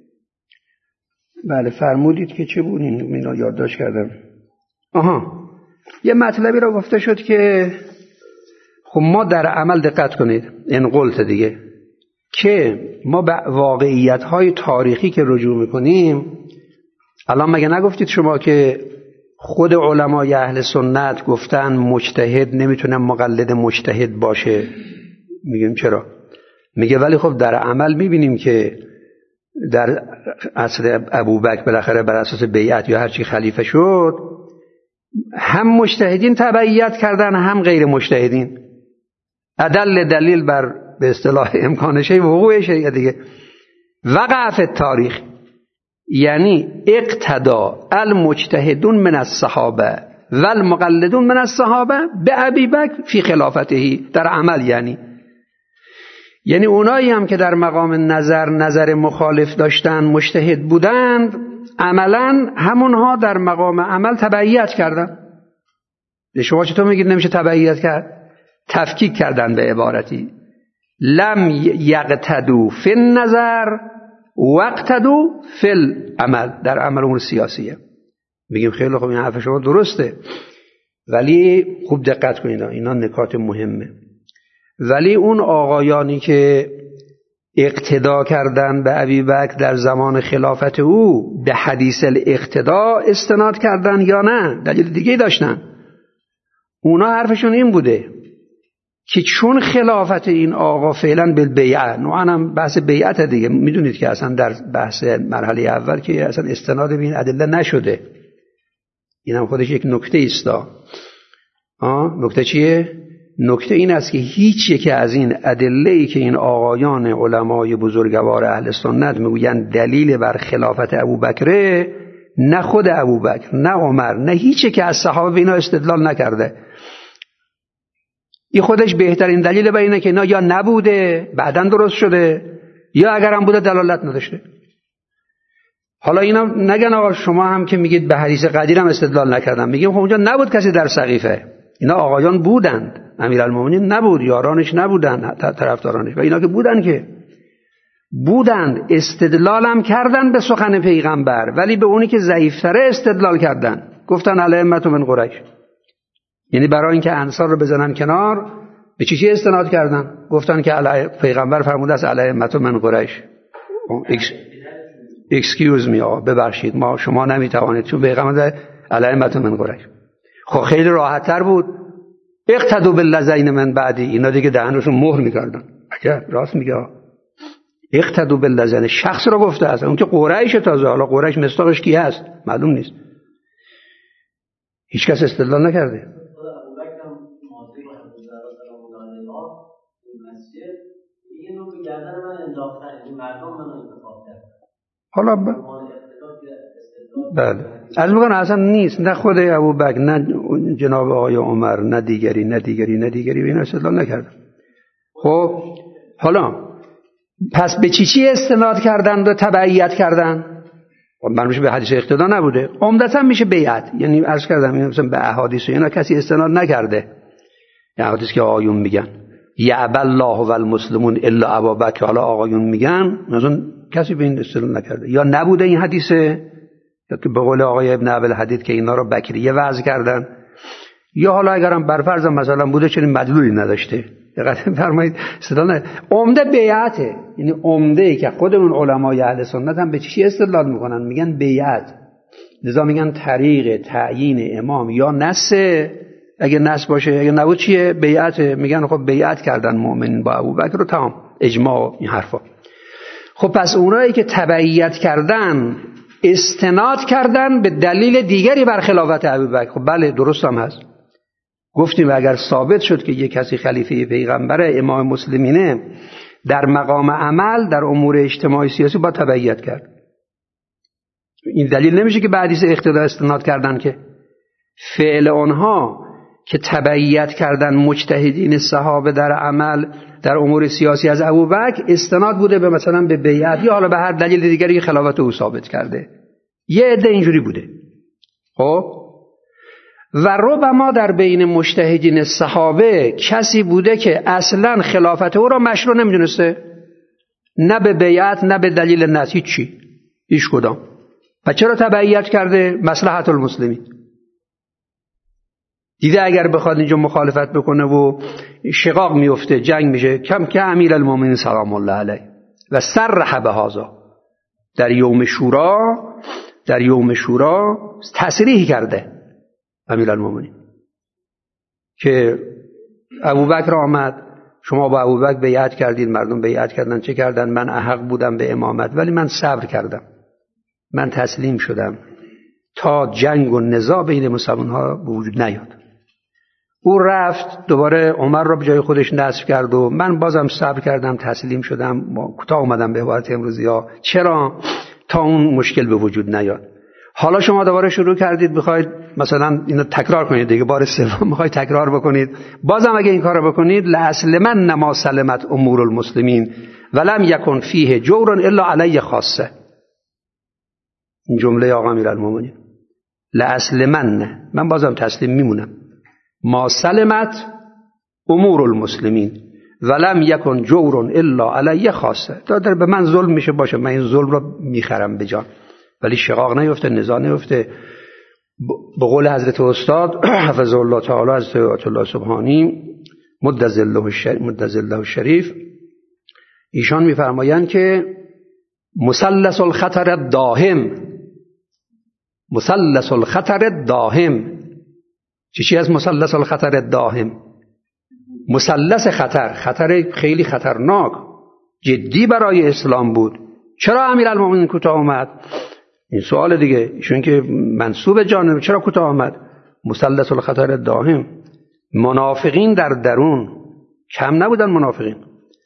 بله فرمودید که چه بود، این اینا یادداشت کردم. آها یه مطلبی را گفته شد که خب ما در عمل دقت کنید، این قلت دیگه، که ما به واقعیت‌های تاریخی که رجوع می‌کنیم، الان مگه نگفتید شما که خود علمای اهل سنت گفتن مجتهد نمیتونه مقلد مجتهد باشه؟ میگیم چرا؟ میگه ولی خب در عمل میبینیم که در عصر ابوبکر بالاخره بر اساس بیعت یا هرچی خلیفه شد، هم مجتهدین تبعیت کردن هم غیر مجتهدین. ادل دلیل بر به اصطلاح امکانشه وقوع شیء دیگه. وقع فی التاریخ یعنی اقتدا المجتهدون من الصحابه و المقلدون من الصحابه به ابی بکر فی خلافته، در عمل یعنی یعنی اونایی هم که در مقام نظر نظر مخالف داشتن مجتهد بودند، عملا همونها در مقام عمل تبعیت کردن. شما چطور میگید نمیشه تبعیت کرد؟ تفکیک کردن به عبارتی. لم یقتدو فی النظر وقتدو فی العمل، در عمل امور سیاسیه. میگیم خیلی خوب این حرف شما درسته، ولی خوب دقت کنید اینا نکات مهمه. ولی اون آقایانی که اقتدا کردن به ابی بکر در زمان خلافت او به حدیث الاقتدا استناد کردن یا نه دلیل دیگه داشتن؟ اونا حرفشون این بوده که چون خلافت این آقا فعلا بالبیعه، نوعا هم بحث بیعت دیگه، میدونید که اصلا در بحث مرحله اول که اصلا استناد به این ادله نشده، این هم خودش یک نکته است. آه نکته چیه؟ نکته این است که هیچ یک از این ادله‌ای که این آقایان علمای بزرگوار اهل سنت میگویند دلیل بر خلافت ابوبکر، نه خود ابوبکر نه عمر نه هیچ یک از صحابه اینا استدلال نکرده. این خودش بهترین دلیل بر اینه که اینا یا نبوده بعداً درست شده یا اگر هم بوده دلالت نداشته. حالا اینا نگن آقا شما هم که میگید به حدیث قدیر هم استدلال نکردم، میگیم خب اونجا نبود کسی در سقیفه، اینا آقایان بودند، امیرالمومنین نبود، یارانش نبودند، طرفدارانش، و اینا که بودن که بودند استدلال هم کردن به سخن پیغمبر، ولی به اونی که ضعیفتره استدلال کردن، گفتن الائمة من قریش. یعنی برای اینکه انصار رو بزنن کنار به چی چی استناد کردن؟ گفتن که پیغمبر فرموده است الائمة من قریش. excuse me آقا ببخشید ما شما نمیتوانید، چون پیغمبر الائمة من قریش. خب خیلی راحت تر بود اقتدوا بالذین من بعدی، اینا دیگه دهنشون مهر میکردن. اگر راست میگه اقتدوا بالذین، شخص رو گفته است، اون که قریش، تازه حالا قریش مصداقش کی هست معلوم نیست، هیچ کس استدلال نکرده. حالا ب... بله از میگن اصلا نیست، نه خود ابوبکر نه جناب آقای عمر نه دیگری نه دیگری نه دیگری به این استدلال نکردن. خب حالا پس به چی چی استناد کردن و تبعیت کردن؟ من میشه به حدیث اقتدا نبوده، عمدتا میشه بیعت. یعنی عرض کردم این مثلا به احادیث اینا کسی استناد نکرده، احادیث که آقایون میگن یعب الله و المسلمون الا ابابکر، حالا آقایون میگن، مثلا کسی به این استناد نکرده، یا نبوده این حدیثه، یا که به قول آقای ابن ابی الحدید که اینا رو بکریه وضع کردن، یا حالا اگرم بر فرض مثلا بوده چنین مدلولی نداشته. دقت فرمایید استدلال عمده بیعته، یعنی عمده ای که خودمون علمای اهل سنت هم به چی استدلال میکنن؟ میگن بیعت. لذا میگن طریق تعیین امام یا نص، اگه نص باشه، اگه نبود چیه؟ بیعت. میگن خب بیعت کردن مؤمنین با ابوبکر رو، تمام، اجماع این حرفا. خب پس اونایی که تبعیت کردن استناد کردن به دلیل دیگری بر خلافت ابوبکر، خب بله درست هم هست. گفتیم اگر ثابت شد که یک کسی خلیفه پیغمبره، امام مسلمینه، در مقام عمل در امور اجتماعی سیاسی با تبعیت کرد. این دلیل نمیشه که به حدیث اقتدا استناد کردن، که فعل آنها که تبعیت کردن مجتهدین صحابه در عمل در امور سیاسی از ابوبکر استناد بوده به مثلا به بیعت یا حالا به هر دلیل دیگری خلافت او ثابت کرده. یه عده اینجوری بوده. خب و ربما در بین مجتهدین صحابه کسی بوده که اصلا خلافت او را مشروع نمیدونسته، نه به بیعت نه به دلیل نص، هیچی، هیچ کدام. و چرا تبعیت کرده؟ مصلحت المسلمین. دیده اگر بخواد اینجا مخالفت بکنه و شقاق میفته، جنگ میشه، کم که امیر المومنین سلام الله علیه و صرح بهذا در یوم شورا، در یوم شورا تصریح کرده امیر المومنین که ابوبکر آمد، شما با ابوبکر بیعت کردید، مردم بیعت کردن، چه کردن؟ من احق بودم به امامت ولی من صبر کردم، من تسلیم شدم تا جنگ و نزاع بین مسلمان‌ها به وجود نیاد. او رفت دوباره عمر را به جای خودش نصب کرد و من بازم صبر کردم، تسلیم شدم، کوتاه اومدم به عبارت امروزی ها. چرا؟ تا اون مشکل به وجود نیاد. حالا شما دوباره شروع کردید بخواید مثلا اینو تکرار کنید دیگه، بار سوم میخواید تکرار بکنید، بازم اگه این کارو بکنید لأصل من نما سلمت امور المسلمین ولم یکن فیه جور الا علی خاصه. این جمله آقا امیرالمومنین لأصل من، من بازم تسلیم میمونم، ما سلمت امور المسلمین ولم یکن جور الا علی خاصه. تا در به من ظلم میشه باشه، من این ظلم رو میخرم به جان، ولی شقاق نیفته، نزاع نیفته. به قول حضرت استاد حفظه الله تعالی حضرت آیت الله سبحانی مد ظله الشریف، ایشان میفرمایند که مثلث الخطر الداهم، مثلث الخطر الداهم. چی چی از مثلث الخطر الداهم؟ مثلث خطر، خطر خیلی خطرناک جدی برای اسلام بود. چرا امیرالمومنین کوتاه اومد؟ این سوال دیگه، ایشون که منسوب جانب، چرا کوتاه آمد؟ مثلث الخطر الداهم. منافقین در درون کم نبودن، منافقین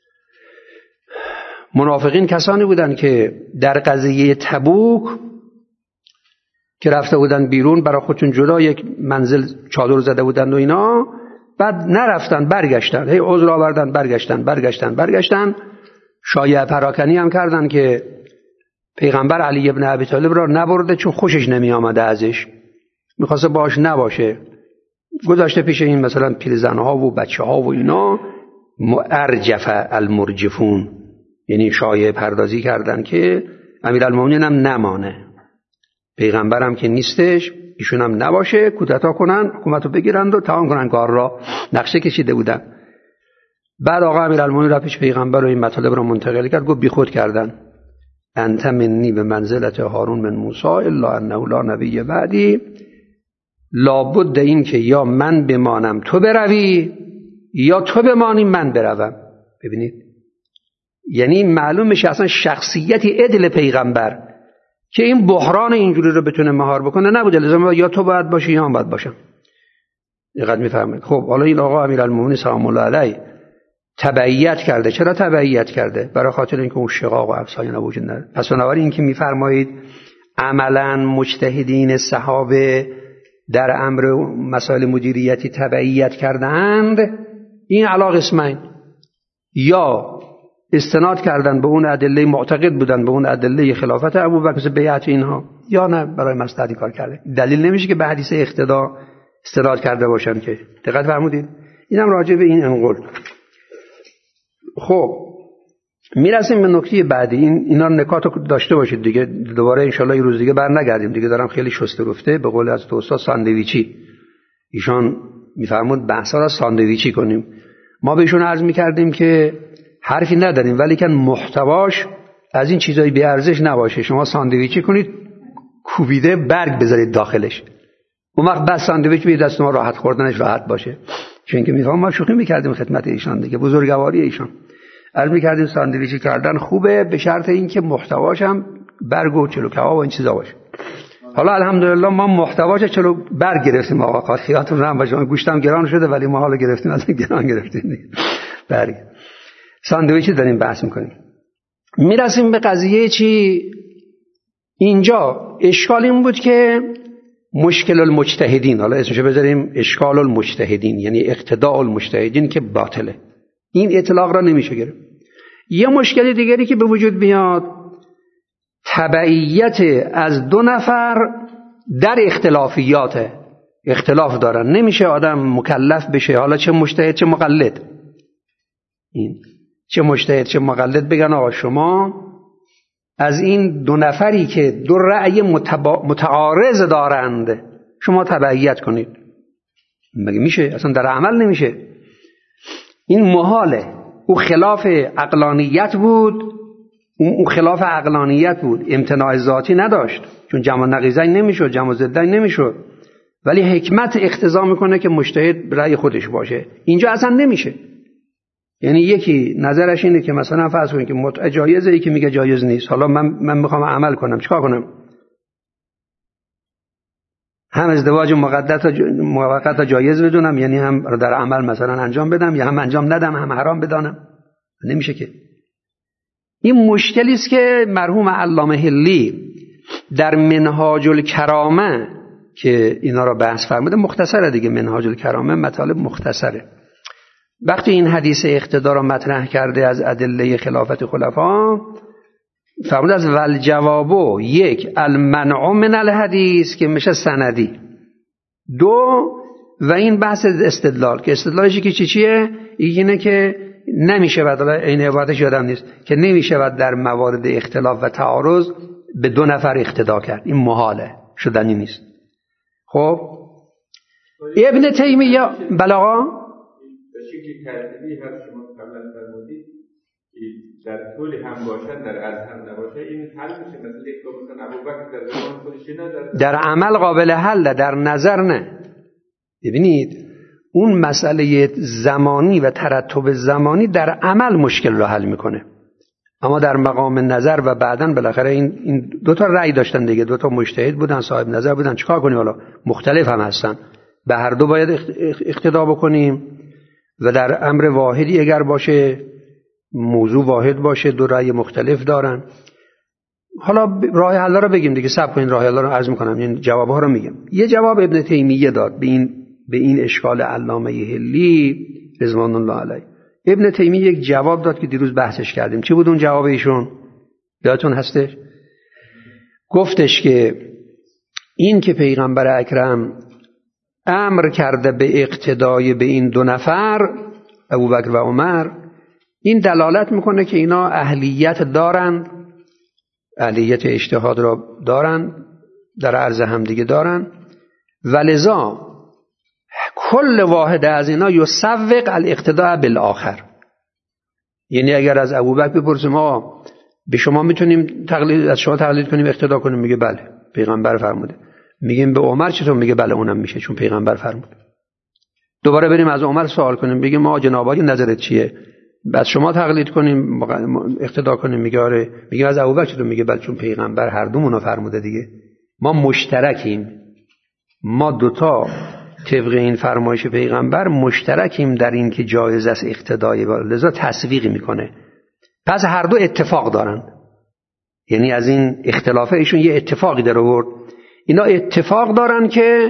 منافقین کسانی بودن که در قضیه تبوک که رفته بودن بیرون برای خودشون جدا یک منزل چادر زده بودن و اینا، بعد نرفتن، برگشتن، هی عذر آوردن، برگشتن برگشتن برگشتن شایعه پراکنی هم کردن که پیغمبر علی ابن ابی طالب را نبرده چون خوشش نمی آمده ازش، میخواسته باش نباشه، گذاشته پیش این مثلا پیرزنها و بچه ها و اینا. ارجف المرجفون، یعنی شایعه پردازی کردن که امیرالمومنین هم نمانه، پیغمبرم که نیستش، ایشون هم نباشه، کودتا کنن، حکومتو بگیرند و تمام کنن کار را. نقشه کشیده بودن. بعد آقا امیرالمومنین رفت پیش پیغمبر و این مطالب را منتقل کرد، گفت بیخود کردن. انت منی به منزلت هارون من موسی الا انه لا نبی بعدی، لابد این که یا من بمانم تو بروی یا تو بمانی من بروم. ببینید یعنی معلوم میشه اصلا شخصیتی عدل پیغمبر که این بحران اینجوری رو بتونه مهار بکنه نبوده، لازم یا تو باید باشی یا من باید باشم. دقت میفرمایید. خب حالا این آقا امیرالمومنین سلام الله علیه تبعیت کرده. چرا تبعیت کرده؟ برای خاطر اینکه اون شقاق و افسایان وجود نداره. پس بنابراین این که میفرمایید عملا مجتهدین صحابه در امر مسائل مدیریتی تبعیت کردند، این علی قسمین، یا استناد کردن به اون ادله، معتقد بودن به اون ادله خلافت ابوبکر، بیعت اینها، یا نه برای مصلحت کار کرده. دلیل نمیشه که به حدیث اقتدا استناد کرده باشن که. دقت فرمودید؟ اینم راجع به این انقل. خب میرسیم به نکته بعدی. این اینا نکات رو داشته باشید دیگه، دوباره انشالله یه روز دیگه برنگردیم دیگه، دارم خیلی شسته رفته. به قول از استاد ساندویچی، ایشان میفرمود بحثا را ساندویچی کنیم. ما بهشون عرض میکردیم که حرفی نداریم ولی که محتواش از این چیزای بی ارزش نباشه. شما ساندویچی کنید، کوبیده برگ بذارید داخلش، اون وقت بس ساندویچ به دست ما راحت خوردنش راحت باشه. چون که میفهم ما شوخی میکردیم خدمت ایشان دیگه، بزرگواری ایشان عرض میکردیم ساندویچی کردن خوبه به شرط اینکه محتواش هم برگ و چلو کباب و این چیزا باشه. حالا الحمدلله ما محتواش چلو برگ گرفتیم آقا، خاطیاتون هم باشه. گوشتم گران شده ولی ما حالا گرفتیم، از گران گرفتیم برگ. ساندویچی داریم بحث میکنیم. میرسیم به قضیه چی؟ اینجا اشکال این بود که مشکل المجتهدین، حالا اسمشو بذاریم اشکال المجتهدین، یعنی اقتداء المجتهدین که باطله. این اطلاق را نمیشه گرفت. یه مشکل دیگری که به وجود بیاد، تبعیت از دو نفر در اختلافیات، اختلاف دارن، نمیشه آدم مکلف بشه، حالا چه مجتهد چه مقلد، این چه مجتهد چه مقلد بگن آقا شما از این دو نفری که دو رأی متبا... متعارض دارند شما تبعیت کنید. مگه میشه؟ اصلا در عمل نمیشه. این محاله. او خلاف عقلانیت بود، اون خلاف عقلانیت بود، امتناع ذاتی نداشت، چون جمع نقیضین نمیشد، جمع ضدین نمیشد، ولی حکمت اقتضا میکنه که مجتهد رأی خودش باشه. اینجا اصلا نمیشه. یعنی یکی نظرش اینه که مثلا فرض کنید که متع جایزه، یکی میگه جایز نیست. حالا من من میخوام عمل کنم، چیکار کنم؟ هم ازدواج موقت جایز بدونم، یعنی هم در عمل مثلا انجام بدم، یا هم انجام ندم، هم حرام بدانم؟ نمیشه که. این مشکلی است که مرحوم علامه حلی در منهاج الکرامه که اینا را بحث فرموده، مختصره دیگه، منهاج الکرامه مطالب مختصره. وقتی این حدیث اقتدا را مطرح کرده از ادله خلافت خلفا، فرمود از ول جوابو، یک المنع من الحدیث که میشه سندی، دو و این بحث استدلال که استدلالش که چی چیه؟ اینه که نمیشه بعد این عبارتش یادم نیست که نمیشه بعد در موارد اختلاف و تعارض به دو نفر اقتدا کرد، این محاله، شدنی نیست. خب ابن تیمیه بلاغا شکلی ترتیبی هست شما قبلا فرمودید که در طول هم باشد در از هم نباشه، این حل میشه؟ مثلا یک مثلا ابوبکر در زمان خودش نه، در عمل قابل حل، در نظر نه. ببینید اون مسئله زمانی و ترتب زمانی در عمل مشکل رو حل میکنه، اما در مقام نظر و بعداً بالاخره این این دو تا رأی داشتن دیگه، دو تا مجتهد بودن، صاحب نظر بودن، چیکار کنیم؟ حالا مختلف هم هستن، به هر دو باید اقتدا بکنیم و در امر واحدی اگر باشه، موضوع واحد باشه، دو رأی مختلف دارن. حالا راه حل رو بگیم دیگه، صبر کنین راه حل رو عرض میکنم، این جوابها رو میگم. یه جواب ابن تیمیه داد به این به این اشکال علامه حلی رضوان الله علیه. ابن تیمیه یک جواب داد که دیروز بحثش کردیم. چی بود اون جواب ایشون؟ یادتون هستش؟ گفتش که این که پیغمبر اکرم امر کرده به اقتدای به این دو نفر ابوبکر و عمر، این دلالت میکنه که اینا اهلیت دارن، اهلیت اجتهاد را دارن، در عرض همدیگه دارن، ولذا کل واحد از اینا یسوق الاقتداء بالآخر. یعنی اگر از ابوبکر بپرسیم ما به شما میتونیم تقلید از شما تقلید کنیم اقتدا کنیم، میگه بله پیغمبر فرموده. میگیم به عمر چطور؟ میگه بله اونم میشه چون پیغمبر فرموده. دوباره بریم از عمر سوال کنیم، بگیم ما جناب عالی نظرت چیه؟ بعد شما تقلید کنیم اقتدا کنیم، میگه آره. میگیم از ابوبکر چطور؟ میگه بله چون پیغمبر هر دومونو فرموده دیگه. ما مشترکیم، ما دوتا طبق این فرمایش پیغمبر مشترکیم در این که جایز است اقتدای، لذا تسویق میکنه. پس هر دو اتفاق دارن، یعنی از این اختلافه ایشون یه اتفاقی در آورد. اینا اتفاق دارن که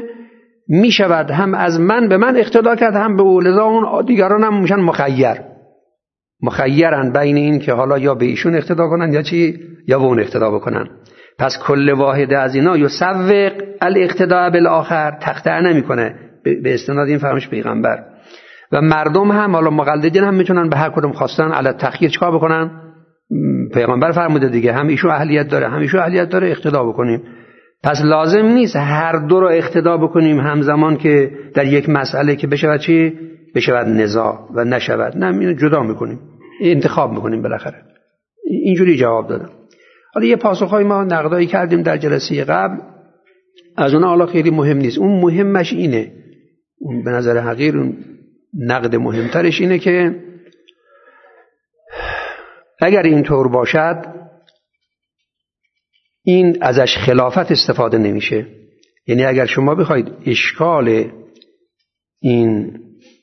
میشود هم از من به من اقتدا کرد هم به او، لذا اون دیگران هم میشن مخیر. مخیرن بین این که حالا یا به ایشون اقتدا کنن یا چی یا به اون اقتدا بکنن. پس کل واحد از اینا یسوق الاقتداء بالاخر، تقطع نمیکنه به استناد این فرمایش پیغمبر. و مردم هم حالا مقلدین هم میتونن به هر کدوم خواستن علی تخییر چیکار بکنن؟ پیغمبر فرموده دیگه، هم ایشون اهلیت داره هم ایشون اهلیت داره، اقتدا بکنیم. پس لازم نیست هر دو رو اقتدا بکنیم همزمان که در یک مسئله که بشود چی؟ بشود نزاع و نشود. نه، اینو جدا میکنیم، انتخاب میکنیم بالاخره. اینجوری جواب دادم. حالا یه پاسخهای ما نقدایی کردیم در جلسه قبل، از اونها حالا خیلی مهم نیست. اون مهمش اینه، اون به نظر حقیر اون نقد مهمترش اینه که اگر اینطور باشد این ازش خلافت استفاده نمیشه. یعنی اگر شما بخواید اشکال این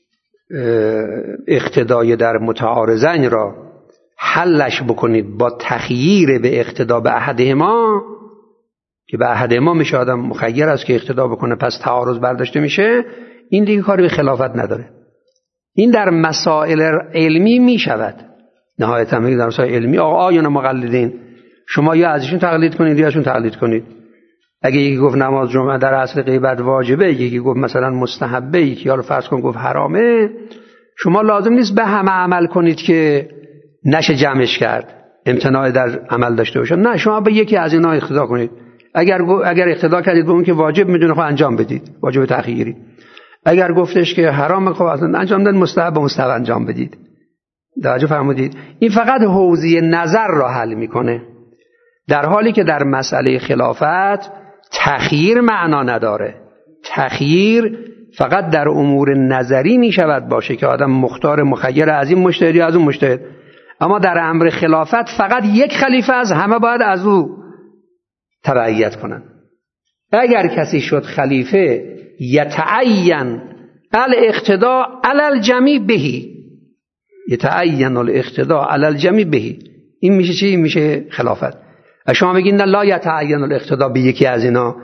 اقتدای در متعارضین را حلش بکنید با تخییر به اقتدا به احدهما، که به احدهما میشه آدم مخیر است که اقتدا بکنه پس تعارض برداشته میشه، این دیگه کاری به خلافت نداره. این در مسائل علمی میشود. نهایتا میگه در مسائل علمی آقا آیون مقلدین شما یا ازشون تقلید کنید یا ازشون تقلید کنید. اگه یکی گفت نماز جمعه در اصل غیبت واجبه، یکی گفت مثلا مستحبه، یکی حالا فرض کن گفت حرامه، شما لازم نیست به همه عمل کنید که نشه جمعش کرد، امتناع در عمل داشته باشه. نه، شما به یکی از اینا اقتدا کنید. اگر اگر اقتدا کردید به اون که واجب میدونه خب انجام بدید، واجب تخییری. اگر گفتش که حرام خب اصلا انجام داد، مستحب مستحب انجام بدید. توجه فرمودید؟ این فقط حوزه نظر را حل میکنه، در حالی که در مسئله خلافت تخییر معنا نداره. تخییر فقط در امور نظری می شود باشه که آدم مختار مخیر از این مجتهد یا از اون مجتهد، اما در امر خلافت فقط یک خلیفه از همه باید از او تبعیت کنن. اگر کسی شد خلیفه یتعین الاقتداء علی الجمیع بهی، یتعین الاقتداء علی الجمیع بهی، این میشه چی؟ این میشه خلافت. شما بگید نه لا یتعین الاقتداء به یکی از اینا،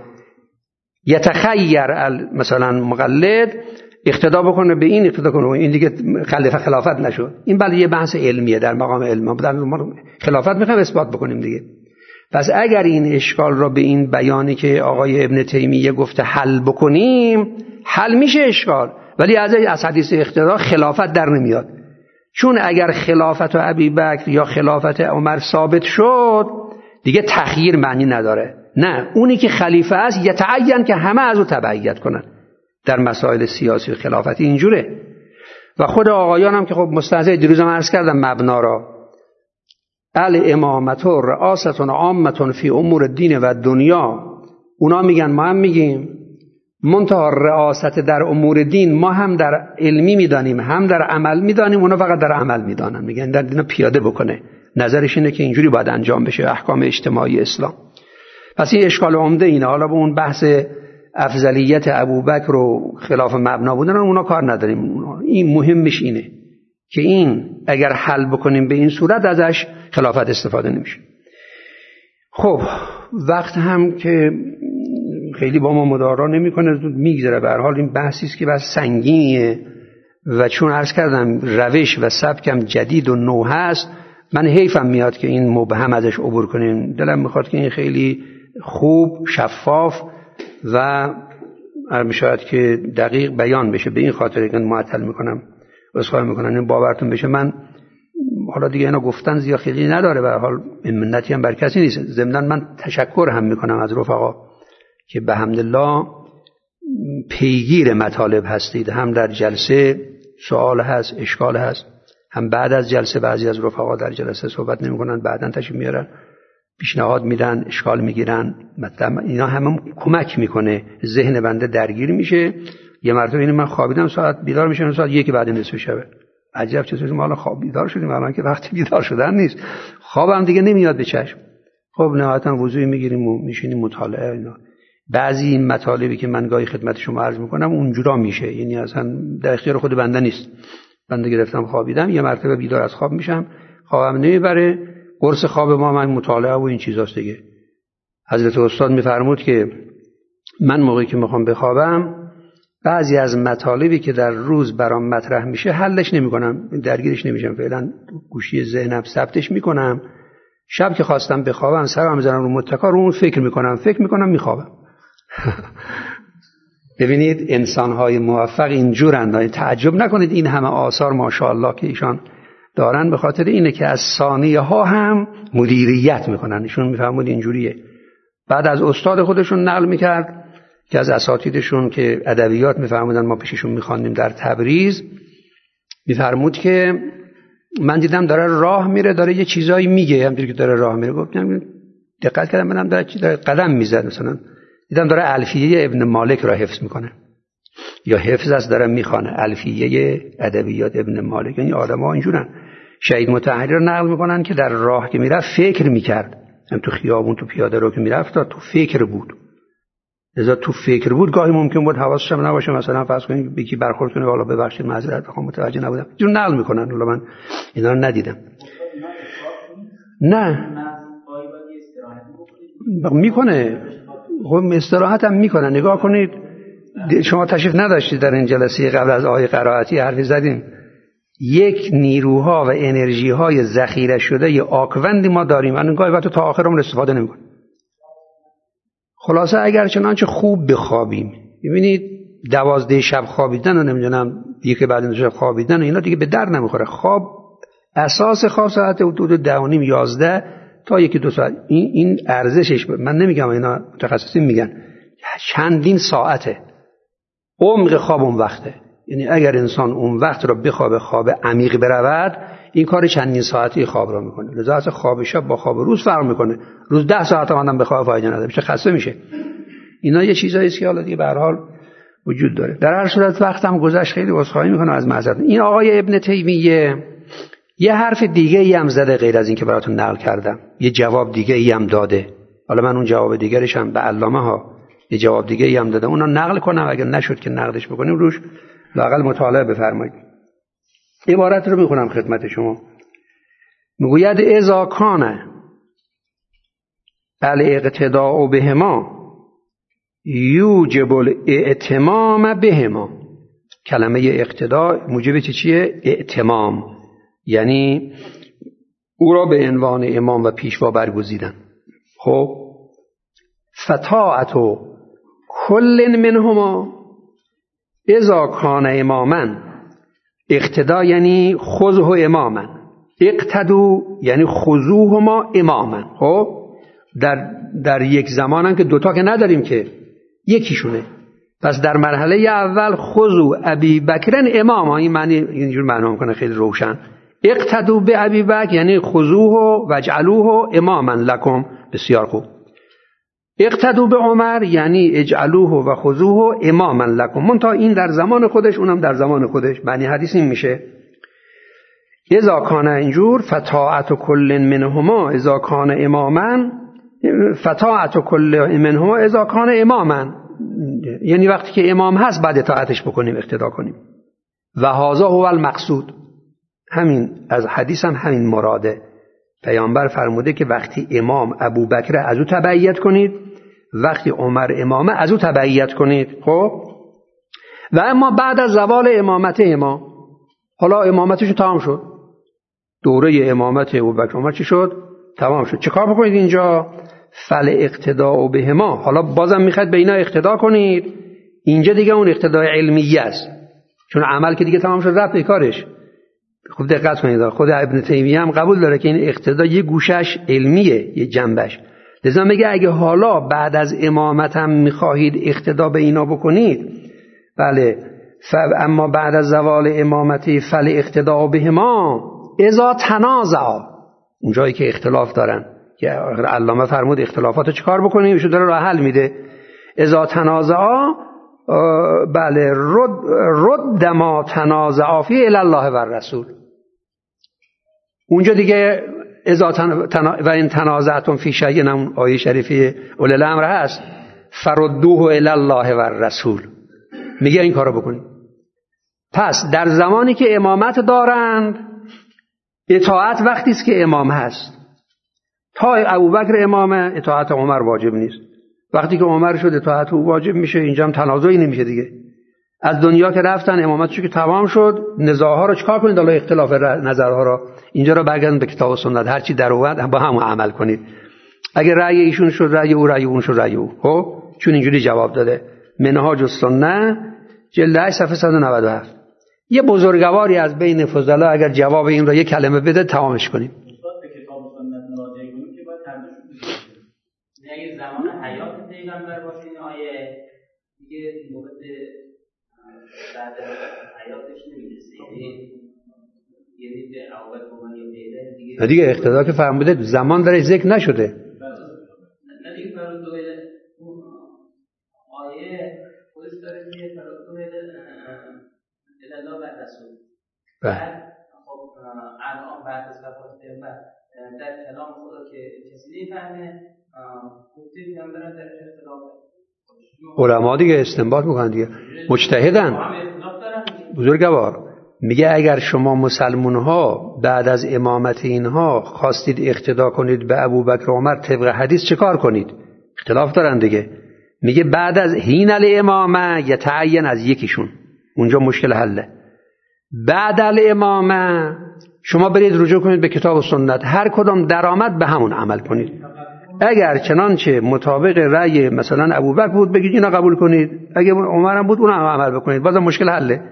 یتخیر مثلا مقلد اقتدا بکنه به این اقتدا کنه، این دیگه خلیفه خلافت نشد. این بله یه بحث علمیه در مقام علم، در خلافت میخوایم اثبات بکنیم دیگه. پس اگر این اشکال را به این بیانی که آقای ابن تیمیه گفته حل بکنیم، حل میشه اشکال، ولی از از حدیث اقتدا خلافت در نمیاد. چون اگر خلافت ابی بکر یا خلافت عمر ثابت شد دیگه تخییر معنی نداره. نه، اونی که خلیفه است یتعین که همه از او تبعیت کنن. در مسائل سیاسی و خلافتی اینجوره. و خود آقایان هم که خب مستحضر دیروز هم عرض کردم مبنا را، الامامت و رئاست و عامت فی امور دین و دنیا، اونا میگن ما هم میگیم، منتها رئاست در امور دین ما هم در علمی میدانیم هم در عمل میدانیم، اونا فقط در عمل میدانن، میگن در دین پیاده بکنه. نظرش اینه که اینجوری باید انجام بشه احکام اجتماعی اسلام. پس این اشکال عمده اینه. حالا به اون بحث افضلیت ابوبکر و خلاف مبنا بودن اونا کار نداریم. این مهمش اینه که این اگر حل بکنیم به این صورت ازش خلافت استفاده نمیشه. خب وقت هم که خیلی با ما مدارا نمیکنه، زود میگذره. به هر حال این بحثی است که بس سنگینیه و چون عرض کردم روش و سبکم جدید و نو هست، من حیفم میاد که این مبهم ازش عبور کنیم. دلم میخواد که این خیلی خوب، شفاف و شاید که دقیق بیان بشه. به این خاطر که معطل میکنم، عذرخواهی میکنم، این باورتون بشه. من حالا دیگه اینا گفتن زیاد خیلی نداره، به هر حال منتی هم بر کسی نیست. ضمن من تشکر هم میکنم از رفقا که به حمدالله پیگیر مطالب هستید. هم در جلسه سوال هست، اشکال هست، هم بعد از جلسه بعضی از رفقا در جلسه صحبت نمیکنن، بعداً تشریف میارن، پیشنهاد میدن، اشکال میگیرن. مطلب اینا همه کمک میکنه، ذهن بنده درگیر میشه. یه مرتبه اینو من خوابیدم، ساعت بیدار میشم ساعت یک بعد نصف شب. عجب چطوری ما الان خواب بیدار شدیم، الان که وقتی بیدار شدن نیست، خوابم دیگه نمیاد به چشم. خب نهایتا وضوئی میگیریم و میشینیم مطالعه. اینا بعضی این مطالبی که من گاهی خدمت شما عرض میکنم اونجورا میشه، یعنی اصلا در اختیار خود بنده نیست. بنده گرفتم خوابیدم، یه مرتبه بیدار از خواب میشم، خوابم نمیبره. قرص خواب ما من مطالعه و این چیزاست دیگه. حضرت استاد میفرمود که من موقعی که میخوام بخوابم بعضی از مطالبی که در روز برام مطرح میشه حلش نمیکنم، درگیرش نمیشم، فعلا گوشی ذهنم ثبتش میکنم. شب که خواستم بخوابم سرم میذارم رو متکا، رو اون فکر میکنم فکر میکنم میخوابم. ببینید انسان‌های موفق اینجورن، تعجب نکنید این همه آثار ماشاءالله که ایشان دارن، به خاطر اینه که از ثانیه ها هم مدیریت میکنن. ایشون میفهمون اینجوریه. بعد از استاد خودشون نقل میکرد که از اساتیدشون که ادبیات میفهمودن، ما پیششون میخواندیم در تبریز، میفرمود که من دیدم داره راه میره، داره یه چیزایی میگه، همونطوری که داره راه میره گفتم دقت کردم منم داره چیزای قدم میزد، مثلا دیدم داره الفیه ابن مالک را حفظ میکنه یا حفظ است داره میخوانه، الفیه ادبیات ابن مالک. یعنی آدم‌ها اینجورن. شهید مطهری را نقل میکنن که در راه که میرفت فکر میکرد، هم تو خیابون تو پیاده رو که میرفت تو فکر بود. لذا تو فکر بود گاهی ممکن بود حواسش هم نباشه، مثلا فرض کنید یکی برخورد کنه والا ببخشید معذرت میخوام متوجه نبودم، جون نقل میکنن. حالا من اینا رو ندیدم. نه میکنه، خب استراحت هم میکنن. نگاه کنید شما تشریف نداشتید در این جلسه قبل از آیه قرائتی حرفی زدیم، یک نیروها و انرژی های ذخیره شده ی آکوندی ما داریم، الان گاهی وقت تا آخرمون استفاده نمیکنیم. خلاصه اگر چنانچه خوب بخوابیم، ببینید دوازده شب خوابیدن و نمیدونم یکی بعد این شب خوابیدن اینا دیگه به در نمیخوره. خواب اساس خواب ساعت حدود ده و نیم یازده تا یکی دو ساعت. این این ارزشش، من نمیگم اینا متخصصین میگن، چندین ساعته. عمق خواب اون وقته. یعنی اگر انسان اون وقت رو بخوابه خواب عمیق برود، این کار چندین ساعتی خواب رو میکنه. لذا اصلا خواب شب با خواب روز فرق میکنه. روز ده ساعت آدم بخوابه فایده نداره، میشه خسته میشه. اینا یه چیزایی است که حالا دیگه به هر حال وجود داره. در هر صورت وقتم گذشت، خیلی عذرخواهی میکنم از معذرت. این آقای ابن تیمیه یه حرف دیگه ای هم زده غیر از این که براتون نقل کردم، یه جواب دیگه ای هم داده. حالا من اون جواب دیگرش هم به علامه ها یه جواب دیگه ای هم داده، اونا نقل کنم، اگر نشد که نقدش بکنیم روش لااقل مطالعه بفرمایید. عبارت رو میخونم خدمت شما. میگوید اذا کان الاقتداء بهما یوجب الائتمام بهما. کلمه اقتداء موجب چیه؟ ائتمام، یعنی او را به عنوان امام و پیشوا برگزیدن. خب فطاعت کل منهما اذا کان اماما. اقتدا یعنی خذه اماما، اقتدو یعنی خذوهما اماما. خب در در یک زمانن که دوتا که نداریم که یکیشونه. پس در مرحله اول خذو ابی بکر اماما، این معنی اینجور معنا میکنه خیلی روشن. اقتدو به ابی بکر یعنی خذوه واجعلوه اماما لکم. بسیار خوب. اقتدو به عمر یعنی اجعلوه و خذوه اماما لکم. منتها این در زمان خودش، اونم در زمان خودش. معنی حدیث این میشه اذا کان اینجور فطاعت کل منهما اذا کان اماما، فطاعت کل منهما اذا کان اماما، یعنی وقتی که امام هست بعد اطاعتش بکنیم، اقتدا کنیم. و هذا هو المقصود. همین از حدیث هم همین مراده. پیامبر فرموده که وقتی امام ابوبکر از او تبعیت کنید، وقتی عمر امامه از او تبعیت کنید. خب و اما بعد از زوال امامت امام، حالا امامتش تمام شد، دوره امامت ابوبکر عمر چی شد؟ تمام شد. چه کار بکنید اینجا؟ فل اقتداء بهما. حالا بازم میخواد به اینا اقتدا کنید. اینجا دیگه اون اقتداء علمیه است، چون عمل که دیگه تمام شد رفت به کارش. خب دقت کنید، خود ابن تیمیه هم قبول داره که این اقتدا یه گوشش علمیه، یه جنبش. لذا میگه اگه حالا بعد از امامت هم میخواهید اقتدا به اینا بکنید، بله، اما بعد از زوال امامتی فل اقتدا بهما اذا تنازع. اونجایی که اختلاف دارن که علامه فرمود اختلافاتو چیکار بکنیم، ایشون داره راه حل میده. اذا تنازع، بله، رد رد ما تنازع فی الی الله و الرسول. اونجا دیگه اذا تن... تن... و این تنازعتم فی شیء، اون آیه شریفه اولی الامر هست، فردوه الی الله و الرسول. میگه این کارو بکنید. پس در زمانی که امامت دارند، اطاعت وقتی است که امام هست. تا ابوبکر امامه اطاعت عمر واجب نیست. وقتی که عمر شد اطاعت او واجب میشه. اینجا هم تنازعی نمیشه دیگه. از دنیا که رفتن، امامتشو که تمام شد، نزاعها رو چکار کنید؟ الله اختلاف نظرها رو اینجا رو برگردن به کتاب و سنت، هر چی در اومد با هم عمل کنید. اگه رأی ایشون شد رأی او، رأی اون شد رأی او. خب چون اینجوری جواب داده. منهاج السنه جلد هشت صفحه صد و نود و هفت. یه بزرگواری از بین فضلا اگر جواب این را یک کلمه بده تمامش کنیم. به کتاب و سنت مراجعه کنیم که باید ترجمه کنیم. اگه زمان حیات پیغمبر باشه این آیه دیگه موقع بعد حیاتش نمیرسه. یعنی به اوقات مومن یا پیدا دیگه دیگه اقتضا که فرموده زمان درش ذکر نشده. نه دیگه فرض دوی آیه خودش داره میگه فرض دوی الله و رسول. بعد خب الان بعد از وفات پیغمبر در کلام خدا که کسی نمیفهمه گفته پیغمبر در اختلاف علما دیگه استنباط میکنن دیگه، مجتهدن. بزرگوار میگه اگر شما مسلمون ها بعد از امامت اینها خواستید اقتدا کنید به ابوبکر و عمر طبق حدیث چه کار کنید؟ اختلاف دارن دیگه. میگه بعد از حین الامامه یتعین از یکیشون، اونجا مشکل حله. بعد الامامه شما برید رجوع کنید به کتاب و سنت، هر کدام درآمد به همون عمل کنید. اگر چنانچه مطابق رأی مثلا ابوبکر بود بگید اینا قبول کنید، اگه عمر هم بود اون هم عمل بکنید، بازم مشکل حله.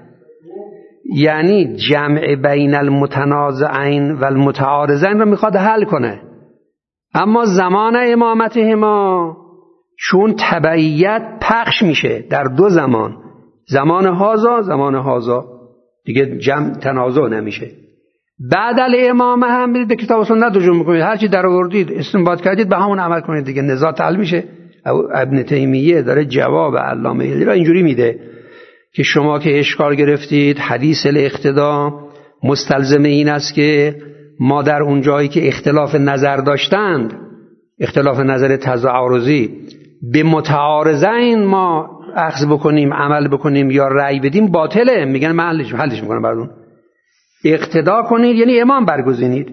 یعنی جمع بین المتنازعین و المتعارضین رو میخواد حل کنه. اما زمان امامتهما چون تبعیت پخش میشه در دو زمان، زمان هازا زمان هازا، دیگه جمع تنازع نمیشه. بعد الامامه هم برید به کتاب و سنت رجوع میکنید، هر چی در آوردید استنباط کردید به همون عمل کنید دیگه، نزاع حل میشه. ابن تیمیه داره جواب علامه ایلی را اینجوری میده که شما که اشکال گرفتید حدیث الاقتدا مستلزم این است که ما در اون جایی که اختلاف نظر داشتند، اختلاف نظر تعارضی، به متعارضین ما اخذ بکنیم، عمل بکنیم یا رأی بدیم باطله. میگن من حلش حلش میکنم براتون. اقتدا کنید یعنی امام برگزینید.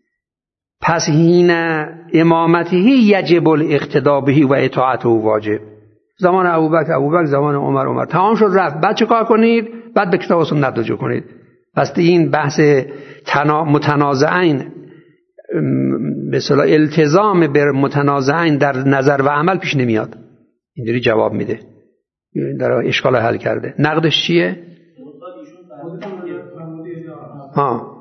پس هین امامتهی یجب الاقتدا بهی و اطاعته واجب. زمان ابوبکر ابوبکر، زمان عمر عمر، تمام شد رفت. بعد چه کار کنید؟ بعد به کتاب و سنت رجوع کنید. پس این بحث متنازعین به اصطلاح التزام بر متنازعین در نظر و عمل پیش نمیاد. اینجوری جواب میده، در اشکال حل کرده. نقدش چیه؟ ها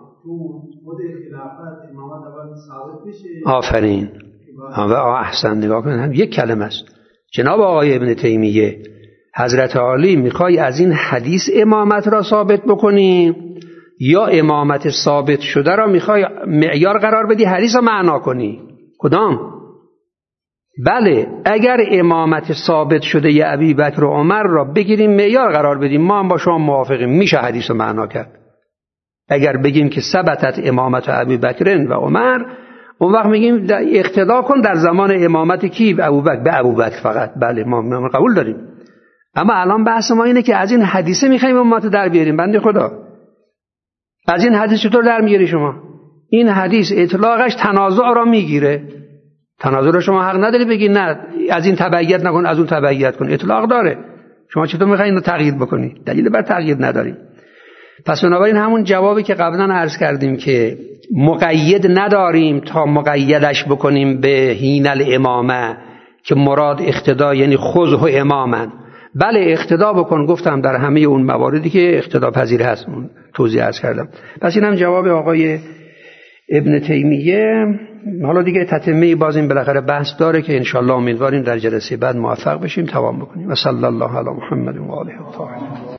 آفرین و احسن. نگاه کنید هم یک کلمه است. جناب آقای ابن تیمیه، حضرت عالی میخوای از این حدیث امامت را ثابت بکنی یا امامت ثابت شده را میخوای معیار قرار بدی حدیث را معنا کنی؟ کدام؟ بله، اگر امامت ثابت شده ی ابی بکر و عمر را بگیریم معیار قرار بدیم، ما هم با شما موافقیم، میشه حدیث را معنا کرد. اگر بگیم که ثبتت امامت ابی بکر و عمر، اون وقت میگیم اقتدا کن در زمان امامت کی؟ به ابوبکر، به ابوبکر فقط. بله ما قبول داریم. اما الان بحث ما اینه که از این حدیثه میخوایم امامت در بیاریم. بنده خدا، از این حدیث چطور در میاری شما؟ این حدیث اطلاقش تنازع را میگیره. تنازع را شما حق نداری بگی نه از این تبعیت نکن از اون تبعیت کن، اطلاق داره. شما چطور میخواین اینو تغییر بکنی؟ دلیل بر تغییر نداریم. پس بنابراین همون جوابی که قبلا عرض کردیم که مقید نداریم تا مقیدش بکنیم به حین الامامه که مراد اقتدا یعنی خذ و امامن. بله اقتدا بکن، گفتم در همه اون مواردی که اقتدا پذیر هست توضیح عرض کردم. پس اینم جواب آقای ابن تیمیه. حالا دیگه تتمه باز این بالاخره بحث داره که انشالله امیدواریم در جلسه بعد موفق بشیم تمام بکنیم. و صلی الله علی محمد و آله الطاهرین.